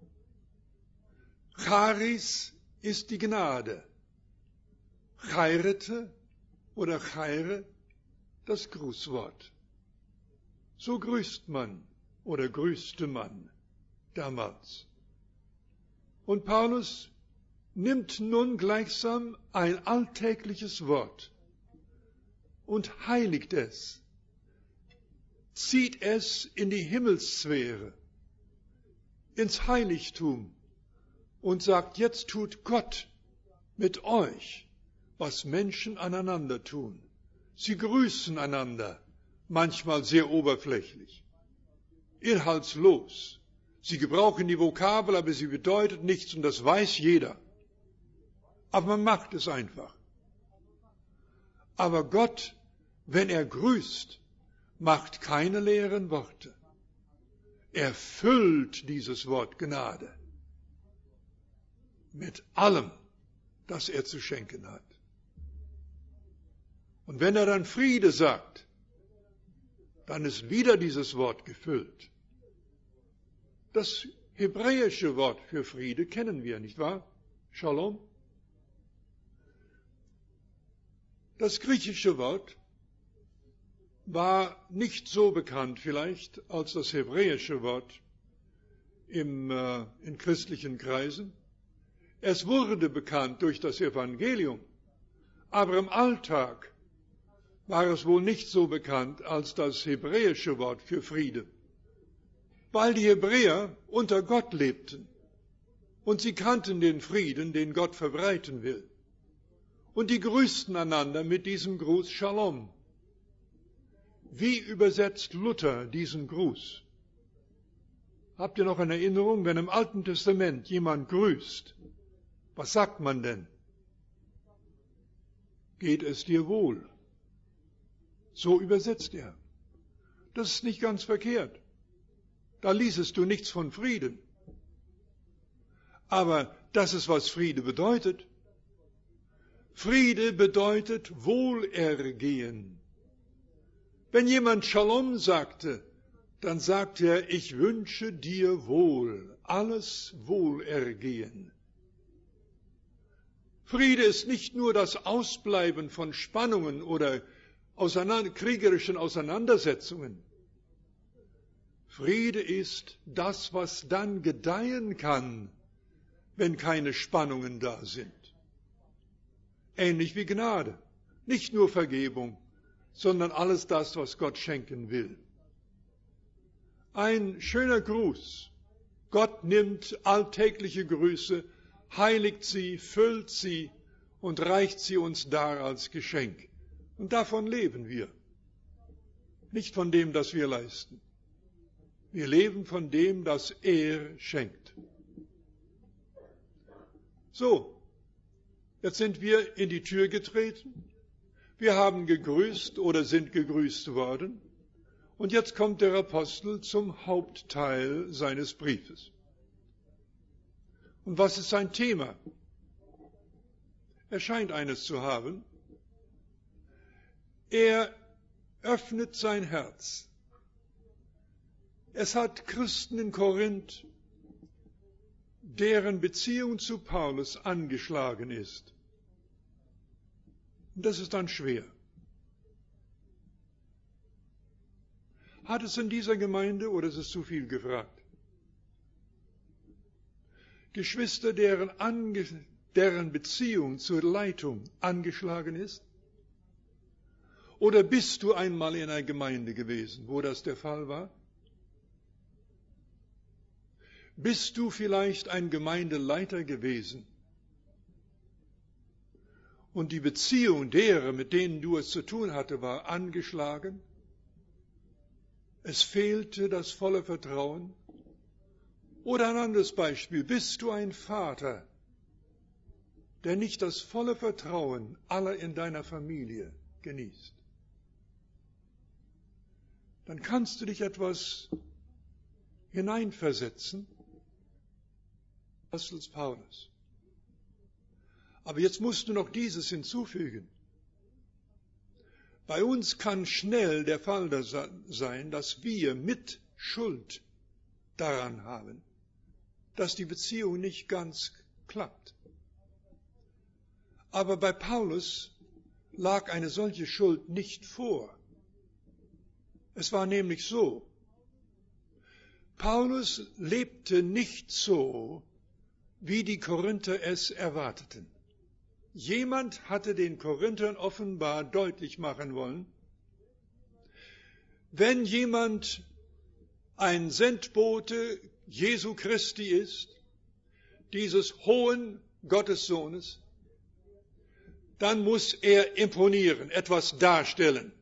Charis ist die Gnade. Chairete oder Chaire, das Grußwort. So grüßt man oder grüßte man damals. Und Paulus nimmt nun gleichsam ein alltägliches Wort und heiligt es, zieht es in die Himmelssphäre, ins Heiligtum und sagt, jetzt tut Gott mit euch, was Menschen aneinander tun. Sie grüßen einander, manchmal sehr oberflächlich, inhaltslos. Sie gebrauchen die Vokabel, aber sie bedeutet nichts und das weiß jeder. Aber man macht es einfach. Aber Gott, wenn er grüßt, macht keine leeren Worte. Er füllt dieses Wort Gnade mit allem, das er zu schenken hat. Und wenn er dann Friede sagt, dann ist wieder dieses Wort gefüllt. Das hebräische Wort für Friede kennen wir, nicht wahr? Shalom. Das griechische Wort war nicht so bekannt vielleicht als das hebräische Wort in christlichen Kreisen. Es wurde bekannt durch das Evangelium, aber im Alltag war es wohl nicht so bekannt als das hebräische Wort für Friede, weil die Hebräer unter Gott lebten und sie kannten den Frieden, den Gott verbreiten will. Und die grüßten einander mit diesem Gruß Shalom. Wie übersetzt Luther diesen Gruß? Habt ihr noch eine Erinnerung, wenn im Alten Testament jemand grüßt? Was sagt man denn? Geht es dir wohl? So übersetzt er. Das ist nicht ganz verkehrt. Da liesest du nichts von Frieden. Aber das ist, was Friede bedeutet. Friede bedeutet Wohlergehen. Wenn jemand Shalom sagte, dann sagte er, ich wünsche dir wohl, alles Wohlergehen. Friede ist nicht nur das Ausbleiben von Spannungen oder kriegerischen Auseinandersetzungen. Friede ist das, was dann gedeihen kann, wenn keine Spannungen da sind. Ähnlich wie Gnade. Nicht nur Vergebung, sondern alles das, was Gott schenken will. Ein schöner Gruß. Gott nimmt alltägliche Grüße, heiligt sie, füllt sie und reicht sie uns dar als Geschenk. Und davon leben wir. Nicht von dem, das wir leisten. Wir leben von dem, das er schenkt. So, jetzt sind wir in die Tür getreten. Wir haben gegrüßt oder sind gegrüßt worden. Und jetzt kommt der Apostel zum Hauptteil seines Briefes. Und was ist sein Thema? Er scheint eines zu haben. Er öffnet sein Herz. Es hat Christen in Korinth, deren Beziehung zu Paulus angeschlagen ist. Und das ist dann schwer. Hat es in dieser Gemeinde, oder ist es zu viel gefragt, Geschwister, deren Beziehung zur Leitung angeschlagen ist? Oder bist du einmal in einer Gemeinde gewesen, wo das der Fall war? Bist du vielleicht ein Gemeindeleiter gewesen? Und die Beziehung derer, mit denen du es zu tun hatte, war angeschlagen? Es fehlte das volle Vertrauen? Oder ein anderes Beispiel. Bist du ein Vater, der nicht das volle Vertrauen aller in deiner Familie genießt? Dann kannst du dich etwas hineinversetzen. Apostels Paulus. Aber jetzt musst du noch dieses hinzufügen. Bei uns kann schnell der Fall sein, dass wir mit Schuld daran haben, dass die Beziehung nicht ganz klappt. Aber bei Paulus lag eine solche Schuld nicht vor. Es war nämlich so, Paulus lebte nicht so, wie die Korinther es erwarteten. Jemand hatte den Korinthern offenbar deutlich machen wollen, wenn jemand ein Sendbote Jesu Christi ist, dieses hohen Gottessohnes, dann muss er imponieren, etwas darstellen.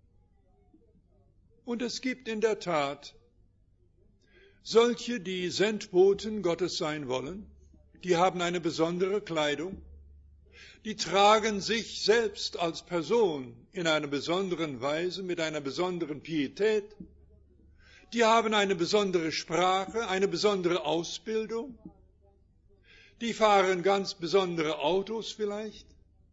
Und es gibt in der Tat solche, die Sendboten Gottes sein wollen, die haben eine besondere Kleidung, die tragen sich selbst als Person in einer besonderen Weise, mit einer besonderen Pietät, die haben eine besondere Sprache, eine besondere Ausbildung, die fahren ganz besondere Autos vielleicht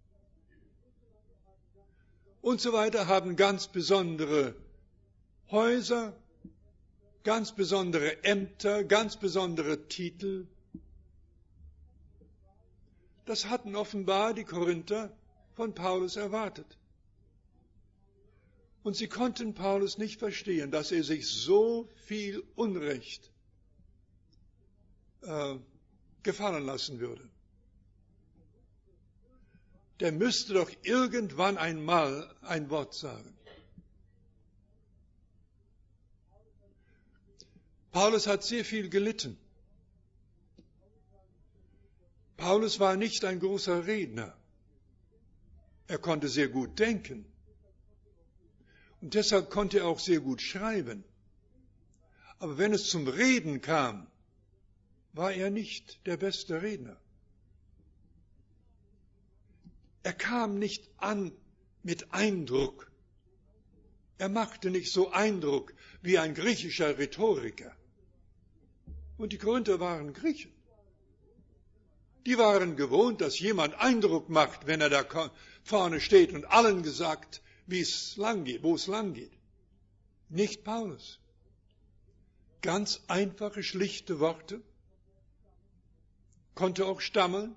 und so weiter, haben ganz besondere Häuser, ganz besondere Ämter, ganz besondere Titel. Das hatten offenbar die Korinther von Paulus erwartet. Und sie konnten Paulus nicht verstehen, dass er sich so viel Unrecht gefallen lassen würde. Der müsste doch irgendwann einmal ein Wort sagen. Paulus hat sehr viel gelitten. Paulus war nicht ein großer Redner. Er konnte sehr gut denken. Und deshalb konnte er auch sehr gut schreiben. Aber wenn es zum Reden kam, war er nicht der beste Redner. Er kam nicht an mit Eindruck. Er machte nicht so Eindruck wie ein griechischer Rhetoriker. Und die Korinther waren Griechen. Die waren gewohnt, dass jemand Eindruck macht, wenn er da vorne steht und allen gesagt, wie es lang geht, wo es lang geht. Nicht Paulus. Ganz einfache, schlichte Worte. Konnte auch stammeln.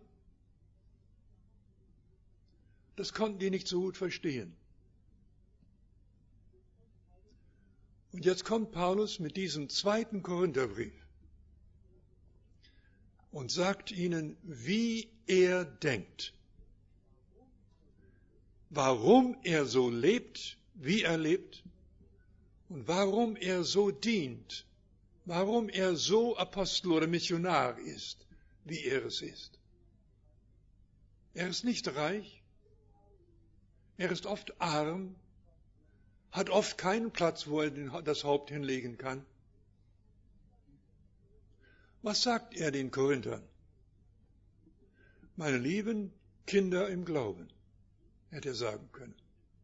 Das konnten die nicht so gut verstehen. Und jetzt kommt Paulus mit diesem 2. Korintherbrief und sagt ihnen, wie er denkt, warum er so lebt, wie er lebt und warum er so dient, warum er so Apostel oder Missionar ist, wie er es ist. Er ist nicht reich, er ist oft arm, hat oft keinen Platz, wo er das Haupt hinlegen kann. Was sagt er den Korinthern? Meine lieben Kinder im Glauben, hätte er sagen können.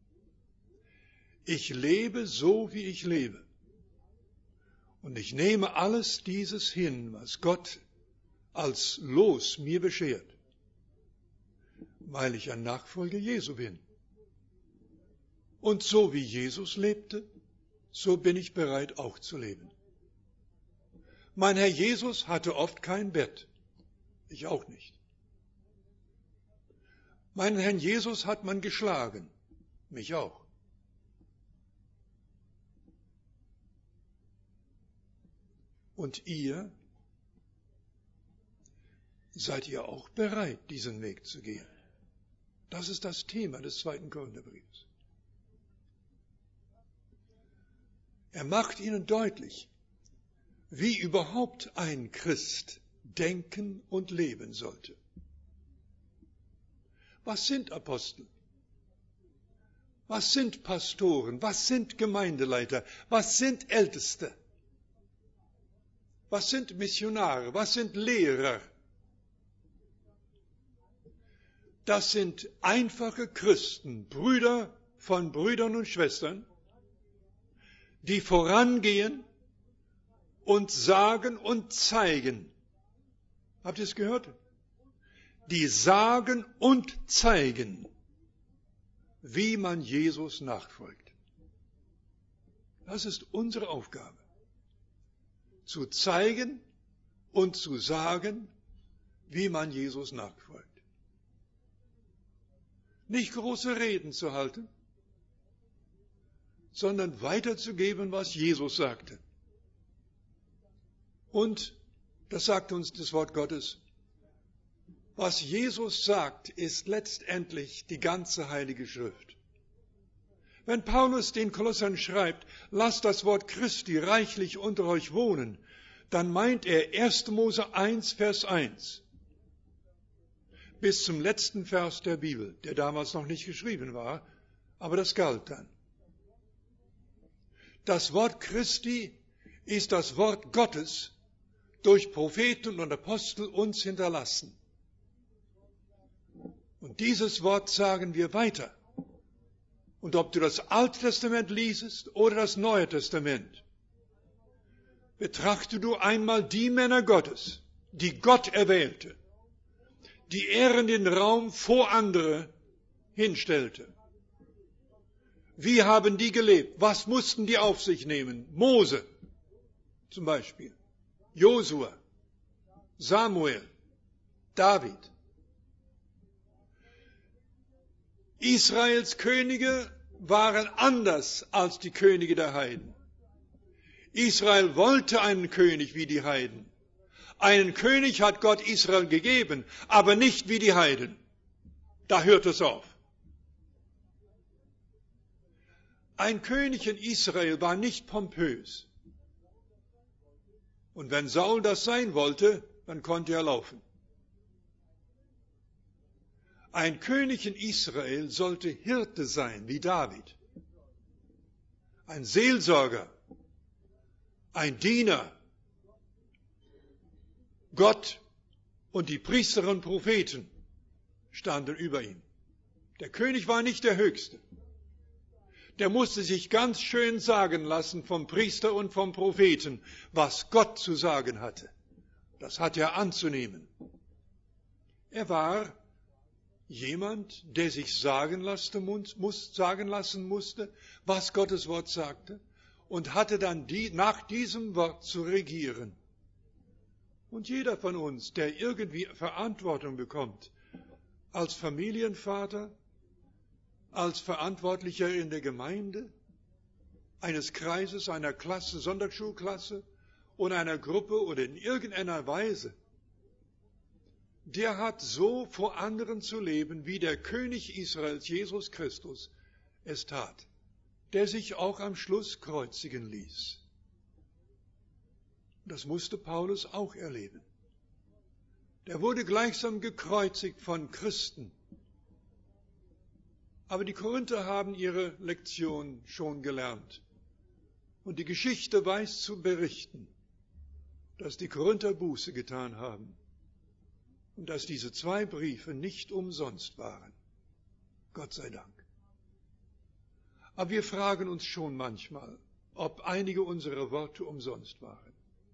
Ich lebe so, wie ich lebe. Und ich nehme alles dieses hin, was Gott als Los mir beschert, weil ich ein Nachfolger Jesu bin. Und so wie Jesus lebte, so bin ich bereit auch zu leben. Mein Herr Jesus hatte oft kein Bett, ich auch nicht. Meinen Herrn Jesus hat man geschlagen, mich auch. Und ihr, seid ihr auch bereit, diesen Weg zu gehen? Das ist das Thema des 2. Korintherbriefs. Er macht ihnen deutlich, wie überhaupt ein Christ denken und leben sollte. Was sind Apostel? Was sind Pastoren? Was sind Gemeindeleiter? Was sind Älteste? Was sind Missionare? Was sind Lehrer? Das sind einfache Christen, Brüder von Brüdern und Schwestern, die vorangehen und sagen und zeigen. Habt ihr es gehört? Die sagen und zeigen, wie man Jesus nachfolgt. Das ist unsere Aufgabe. Zu zeigen und zu sagen, wie man Jesus nachfolgt. Nicht große Reden zu halten, sondern weiterzugeben, was Jesus sagte. Und, das sagt uns das Wort Gottes, was Jesus sagt, ist letztendlich die ganze Heilige Schrift. Wenn Paulus den Kolossern schreibt, lasst das Wort Christi reichlich unter euch wohnen, dann meint er 1. Mose 1, Vers 1 bis zum letzten Vers der Bibel, der damals noch nicht geschrieben war, aber das galt dann. Das Wort Christi ist das Wort Gottes durch Propheten und Apostel uns hinterlassen. Und dieses Wort sagen wir weiter. Und ob du das Alte Testament liesest oder das Neue Testament, betrachte du einmal die Männer Gottes, die Gott erwählte, die er in den Raum vor andere hinstellte. Wie haben die gelebt? Was mussten die auf sich nehmen? Mose zum Beispiel, Josua, Samuel, David. Israels Könige waren anders als die Könige der Heiden. Israel wollte einen König wie die Heiden. Einen König hat Gott Israel gegeben, aber nicht wie die Heiden. Da hört es auf. Ein König in Israel war nicht pompös. Und wenn Saul das sein wollte, dann konnte er laufen. Ein König in Israel sollte Hirte sein, wie David. Ein Seelsorger, ein Diener. Gott und die Priester und Propheten standen über ihm. Der König war nicht der Höchste. Der musste sich ganz schön sagen lassen vom Priester und vom Propheten, was Gott zu sagen hatte. Das hatte er anzunehmen. Er war jemand, der sich sagen lassen musste, was Gottes Wort sagte, und hatte dann nach diesem Wort zu regieren. Und jeder von uns, der irgendwie Verantwortung bekommt, als Familienvater, als Verantwortlicher in der Gemeinde, eines Kreises, einer Klasse, Sonderschulklasse oder einer Gruppe oder in irgendeiner Weise, der hat so vor anderen zu leben, wie der König Israels, Jesus Christus, es tat, der sich auch am Schluss kreuzigen ließ. Das musste Paulus auch erleben. Der wurde gleichsam gekreuzigt von Christen. Aber die Korinther haben ihre Lektion schon gelernt. Und die Geschichte weiß zu berichten, dass die Korinther Buße getan haben und dass diese 2 Briefe nicht umsonst waren. Gott sei Dank. Aber wir fragen uns schon manchmal, ob einige unserer Worte umsonst waren.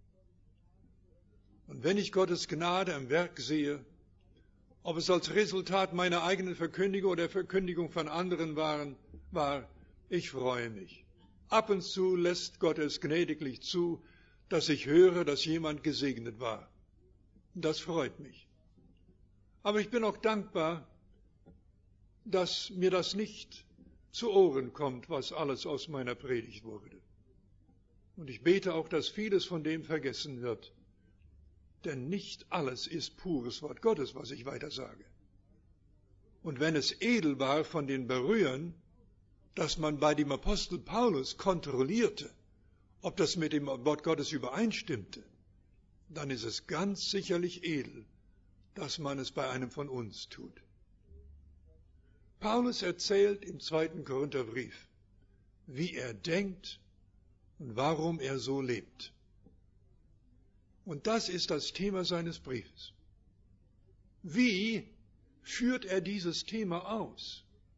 Und wenn ich Gottes Gnade im Werk sehe, ob es als Resultat meiner eigenen Verkündigung oder der Verkündigung von anderen war, ich freue mich. Ab und zu lässt Gott es gnädiglich zu, dass ich höre, dass jemand gesegnet war. Das freut mich. Aber ich bin auch dankbar, dass mir das nicht zu Ohren kommt, was alles aus meiner Predigt wurde. Und ich bete auch, dass vieles von dem vergessen wird. Denn nicht alles ist pures Wort Gottes, was ich weiter sage. Und wenn es edel war von den Berühern, dass man bei dem Apostel Paulus kontrollierte, ob das mit dem Wort Gottes übereinstimmte, dann ist es ganz sicherlich edel, dass man es bei einem von uns tut. Paulus erzählt im 2. Korintherbrief, wie er denkt und warum er so lebt. Und das ist das Thema seines Briefes. Wie führt er dieses Thema aus?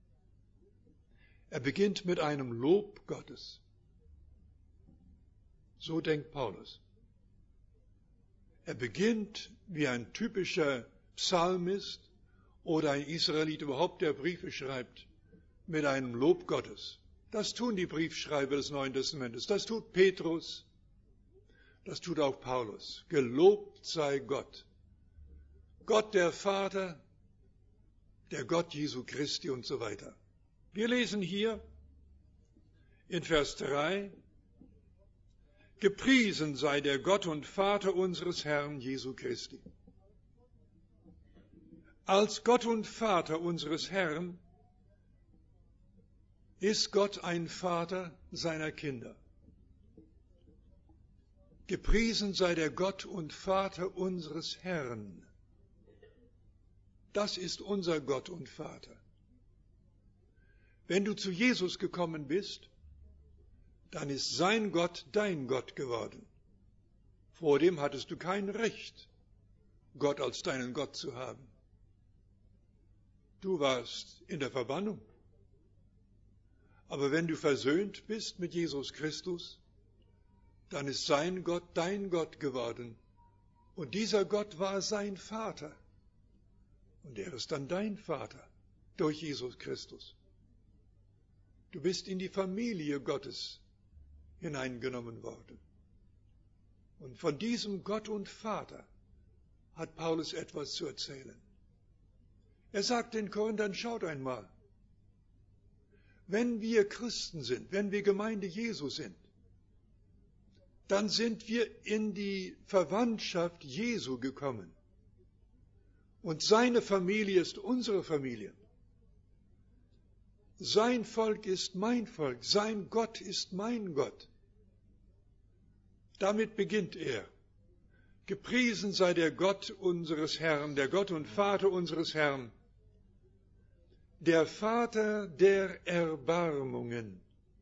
Er beginnt mit einem Lob Gottes. So denkt Paulus. Er beginnt wie ein typischer Psalmist oder ein Israelit überhaupt, der Briefe schreibt, mit einem Lob Gottes. Das tun die Briefschreiber des Neuen Testamentes. Das tut Petrus. Das tut auch Paulus. Gelobt sei Gott. Gott der Vater, der Gott Jesu Christi und so weiter. Wir lesen hier in Vers 3, gepriesen sei der Gott und Vater unseres Herrn Jesu Christi. Als Gott und Vater unseres Herrn ist Gott ein Vater seiner Kinder. Gepriesen sei der Gott und Vater unseres Herrn. Das ist unser Gott und Vater. Wenn du zu Jesus gekommen bist, dann ist sein Gott dein Gott geworden. Vor dem hattest du kein Recht, Gott als deinen Gott zu haben. Du warst in der Verbannung. Aber wenn du versöhnt bist mit Jesus Christus, dann ist sein Gott dein Gott geworden. Und dieser Gott war sein Vater. Und er ist dann dein Vater durch Jesus Christus. Du bist in die Familie Gottes hineingenommen worden. Und von diesem Gott und Vater hat Paulus etwas zu erzählen. Er sagt den Korinthern, schaut einmal, wenn wir Christen sind, wenn wir Gemeinde Jesu sind, dann sind wir in die Verwandtschaft Jesu gekommen. Und seine Familie ist unsere Familie. Sein Volk ist mein Volk, sein Gott ist mein Gott. Damit beginnt er. Gepriesen sei der Gott unseres Herrn, der Gott und Vater unseres Herrn, der Vater der Erbarmungen.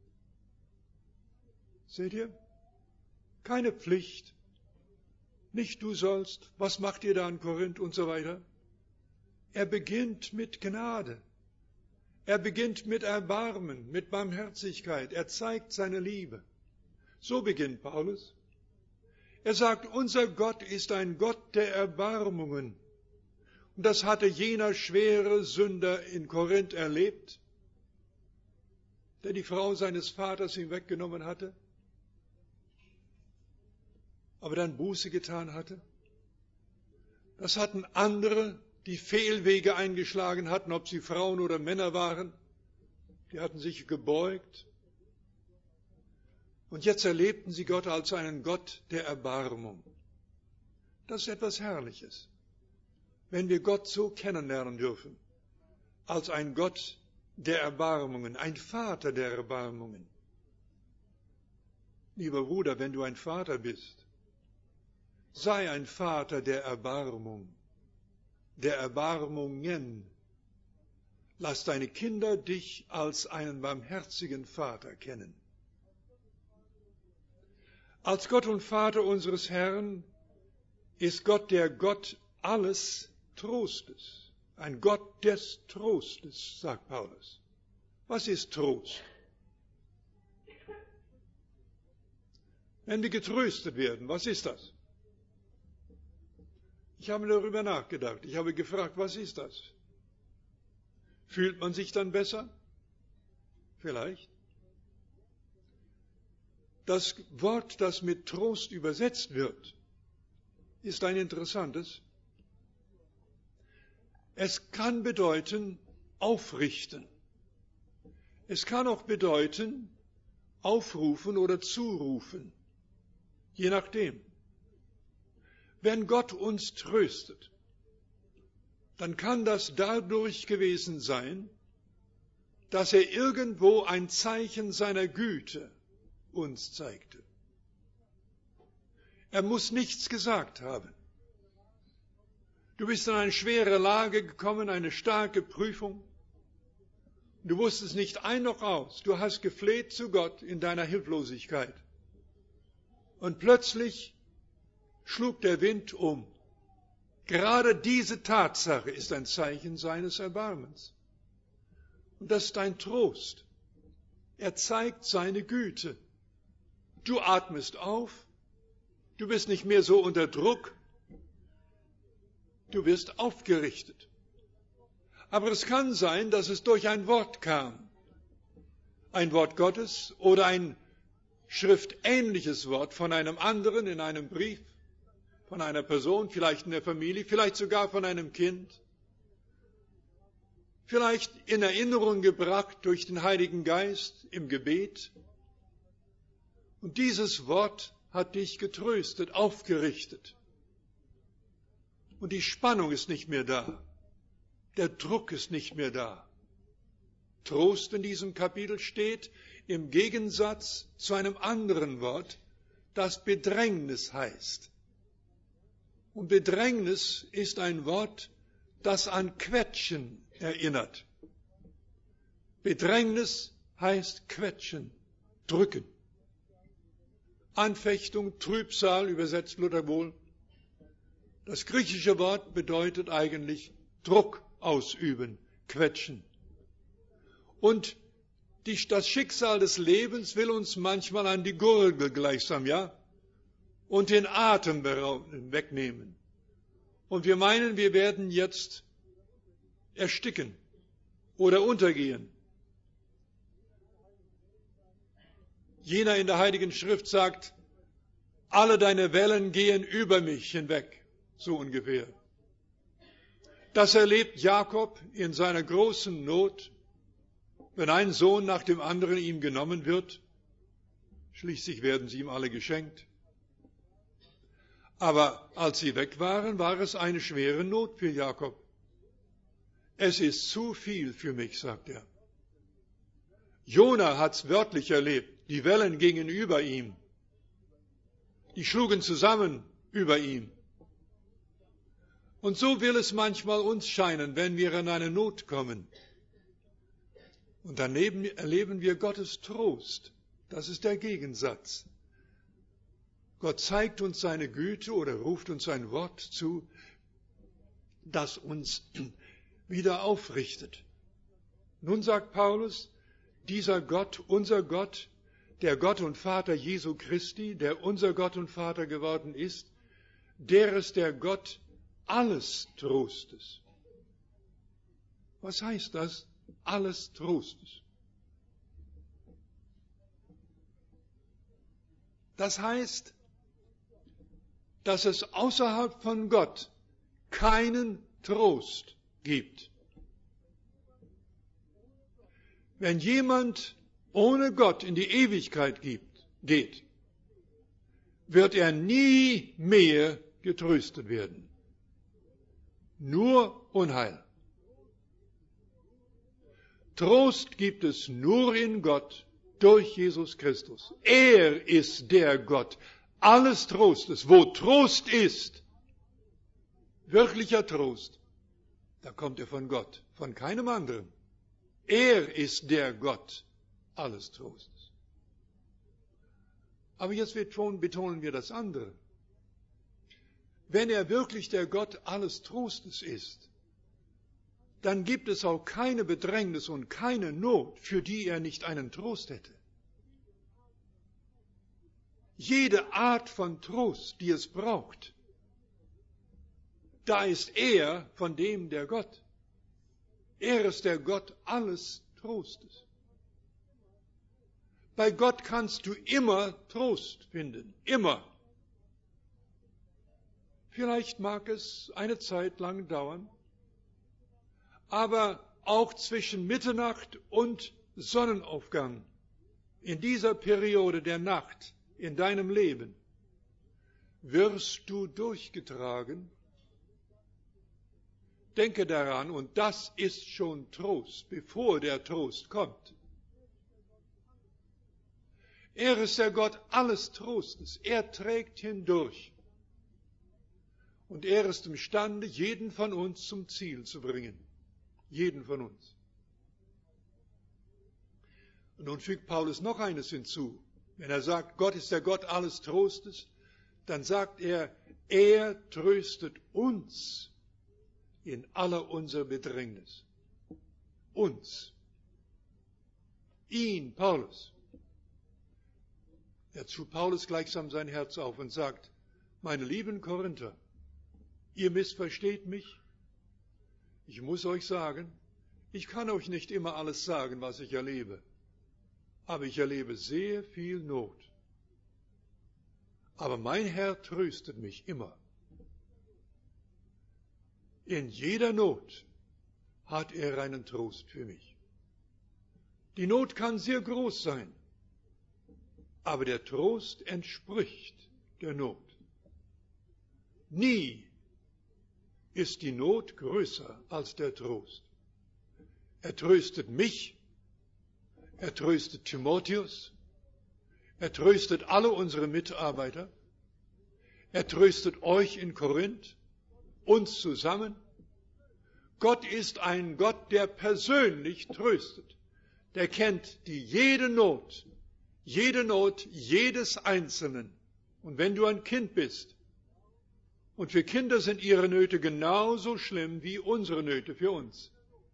Seht ihr? Keine Pflicht. Nicht du sollst, was macht ihr da in Korinth und so weiter. Er beginnt mit Gnade. Er beginnt mit Erbarmen, mit Barmherzigkeit. Er zeigt seine Liebe. So beginnt Paulus. Er sagt, unser Gott ist ein Gott der Erbarmungen. Und das hatte jener schwere Sünder in Korinth erlebt, der die Frau seines Vaters ihm weggenommen hatte, aber dann Buße getan hatte. Das hatten andere, die Fehlwege eingeschlagen hatten, ob sie Frauen oder Männer waren. Die hatten sich gebeugt. Und jetzt erlebten sie Gott als einen Gott der Erbarmung. Das ist etwas Herrliches, wenn wir Gott so kennenlernen dürfen, als ein Gott der Erbarmungen, ein Vater der Erbarmungen. Lieber Bruder, wenn du ein Vater bist, sei ein Vater der Erbarmung, der Erbarmungen. Lass deine Kinder dich als einen barmherzigen Vater kennen. Als Gott und Vater unseres Herrn ist Gott der Gott alles Trostes, ein Gott des Trostes, sagt Paulus. Was ist Trost? Wenn wir getröstet werden, was ist das? Ich habe darüber nachgedacht. Ich habe gefragt, was ist das? Fühlt man sich dann besser? Vielleicht. Das Wort, das mit Trost übersetzt wird, ist ein interessantes. Es kann bedeuten aufrichten. Es kann auch bedeuten aufrufen oder zurufen, je nachdem. Wenn Gott uns tröstet, dann kann das dadurch gewesen sein, dass er irgendwo ein Zeichen seiner Güte uns zeigte. Er muss nichts gesagt haben. Du bist in eine schwere Lage gekommen, eine starke Prüfung. Du wusstest nicht ein noch aus. Du hast gefleht zu Gott in deiner Hilflosigkeit. Und plötzlich schlug der Wind um. Gerade diese Tatsache ist ein Zeichen seines Erbarmens. Und das ist ein Trost. Er zeigt seine Güte. Du atmest auf. Du bist nicht mehr so unter Druck. Du wirst aufgerichtet. Aber es kann sein, dass es durch ein Wort kam. Ein Wort Gottes oder ein schriftähnliches Wort von einem anderen in einem Brief, von einer Person, vielleicht in der Familie, vielleicht sogar von einem Kind. Vielleicht in Erinnerung gebracht durch den Heiligen Geist im Gebet. Und dieses Wort hat dich getröstet, aufgerichtet. Und die Spannung ist nicht mehr da. Der Druck ist nicht mehr da. Trost in diesem Kapitel steht im Gegensatz zu einem anderen Wort, das Bedrängnis heißt. Und Bedrängnis ist ein Wort, das an Quetschen erinnert. Bedrängnis heißt quetschen, drücken. Anfechtung, Trübsal, übersetzt Luther wohl. Das griechische Wort bedeutet eigentlich Druck ausüben, quetschen. Und das Schicksal des Lebens will uns manchmal an die Gurgel gleichsam, ja, und den Atem wegnehmen. Und wir meinen, wir werden jetzt ersticken oder untergehen. Jener in der Heiligen Schrift sagt, alle deine Wellen gehen über mich hinweg, so ungefähr. Das erlebt Jakob in seiner großen Not, wenn ein Sohn nach dem anderen ihm genommen wird. Schließlich werden sie ihm alle geschenkt. Aber als sie weg waren, war es eine schwere Not für Jakob. Es ist zu viel für mich, sagt er. Jona hat's wörtlich erlebt. Die Wellen gingen über ihm. Die schlugen zusammen über ihm. Und so will es manchmal uns scheinen, wenn wir in eine Not kommen. Und dann erleben wir Gottes Trost. Das ist der Gegensatz. Gott zeigt uns seine Güte oder ruft uns ein Wort zu, das uns wieder aufrichtet. Nun sagt Paulus, dieser Gott, unser Gott, der Gott und Vater Jesu Christi, der unser Gott und Vater geworden ist, der ist der Gott alles Trostes. Was heißt das? Alles Trostes. Das heißt, dass es außerhalb von Gott keinen Trost gibt. Wenn jemand ohne Gott in die Ewigkeit geht, geht, wird er nie mehr getröstet werden. Nur Unheil. Trost gibt es nur in Gott durch Jesus Christus. Er ist der Gott alles Trostes. Wo Trost ist, wirklicher Trost, da kommt er von Gott, von keinem anderen. Er ist der Gott alles Trostes. Aber jetzt betonen wir das andere. Wenn er wirklich der Gott alles Trostes ist, dann gibt es auch keine Bedrängnis und keine Not, für die er nicht einen Trost hätte. Jede Art von Trost, die es braucht, da ist er von dem der Gott. Er ist der Gott alles Trostes. Bei Gott kannst du immer Trost finden, immer. Vielleicht mag es eine Zeit lang dauern, aber auch zwischen Mitternacht und Sonnenaufgang, in dieser Periode der Nacht in deinem Leben, wirst du durchgetragen. Denke daran, und das ist schon Trost, bevor der Trost kommt. Er ist der Gott alles Trostes. Er trägt hindurch. Und er ist imstande, jeden von uns zum Ziel zu bringen. Jeden von uns. Und nun fügt Paulus noch eines hinzu. Wenn er sagt, Gott ist der Gott alles Trostes, dann sagt er, er tröstet uns in aller unserer Bedrängnis. Uns. Ihn, Paulus. Er tut Paulus gleichsam sein Herz auf und sagt, meine lieben Korinther, ihr missversteht mich. Ich muss euch sagen, ich kann euch nicht immer alles sagen, was ich erlebe. Aber ich erlebe sehr viel Not. Aber mein Herr tröstet mich immer. In jeder Not hat er einen Trost für mich. Die Not kann sehr groß sein, aber der Trost entspricht der Not. Nie ist die Not größer als der Trost. Er tröstet mich, er tröstet Timotheus, er tröstet alle unsere Mitarbeiter, er tröstet euch in Korinth, uns zusammen. Gott ist ein Gott, der persönlich tröstet. Der kennt jede Not jedes Einzelnen. Und wenn du ein Kind bist, und für Kinder sind ihre Nöte genauso schlimm wie unsere Nöte für uns.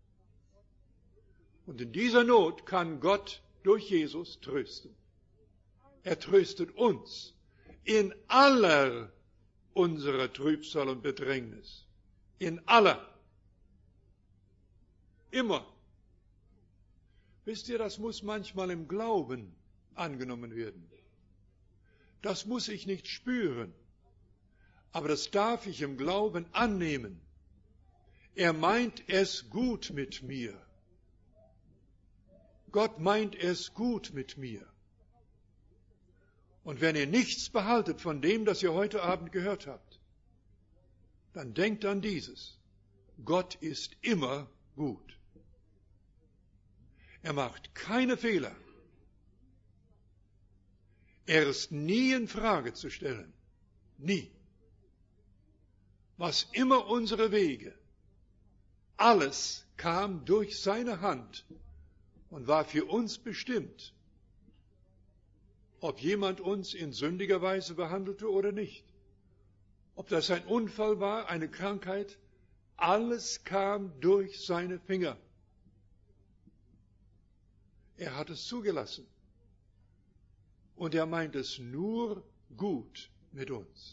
Und in dieser Not kann Gott durch Jesus trösten. Er tröstet uns in aller unserer Trübsal und Bedrängnis. In aller. Immer. Wisst ihr, das muss manchmal im Glauben angenommen werden. Das muss ich nicht spüren. Aber das darf ich im Glauben annehmen. Er meint es gut mit mir. Gott meint es gut mit mir. Und wenn ihr nichts behaltet von dem, das ihr heute Abend gehört habt, dann denkt an dieses. Gott ist immer gut. Er macht keine Fehler. Er ist nie in Frage zu stellen. Nie. Was immer unsere Wege, alles kam durch seine Hand und war für uns bestimmt, ob jemand uns in sündiger Weise behandelte oder nicht. Ob das ein Unfall war, eine Krankheit, alles kam durch seine Finger. Er hat es zugelassen. Und er meint es nur gut mit uns.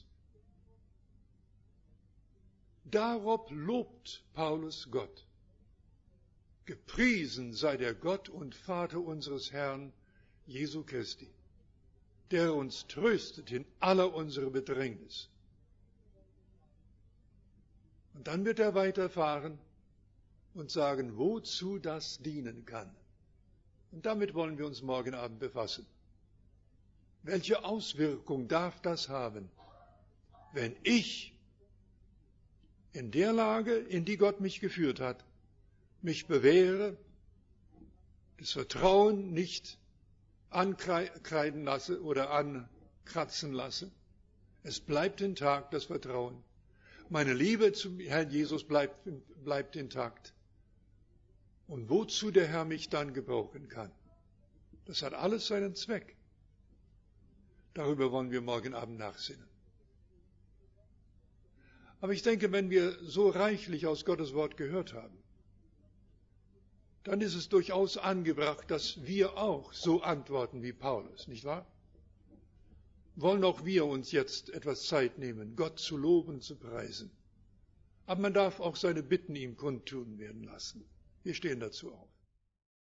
Darob lobt Paulus Gott. Gepriesen sei der Gott und Vater unseres Herrn Jesu Christi, der uns tröstet in aller unserer Bedrängnis. Und dann wird er weiterfahren und sagen, wozu das dienen kann. Und damit wollen wir uns morgen Abend befassen. Welche Auswirkung darf das haben, wenn ich in der Lage, in die Gott mich geführt hat, mich bewähre, das Vertrauen nicht ankreiden lasse oder ankratzen lasse? Es bleibt intakt, das Vertrauen. Meine Liebe zum Herrn Jesus bleibt intakt. Und wozu der Herr mich dann gebrauchen kann, das hat alles seinen Zweck. Darüber wollen wir morgen Abend nachsinnen. Aber ich denke, wenn wir so reichlich aus Gottes Wort gehört haben, dann ist es durchaus angebracht, dass wir auch so antworten wie Paulus, nicht wahr? Wollen auch wir uns jetzt etwas Zeit nehmen, Gott zu loben, zu preisen. Aber man darf auch seine Bitten ihm kundtun werden lassen. Wir stehen dazu auf.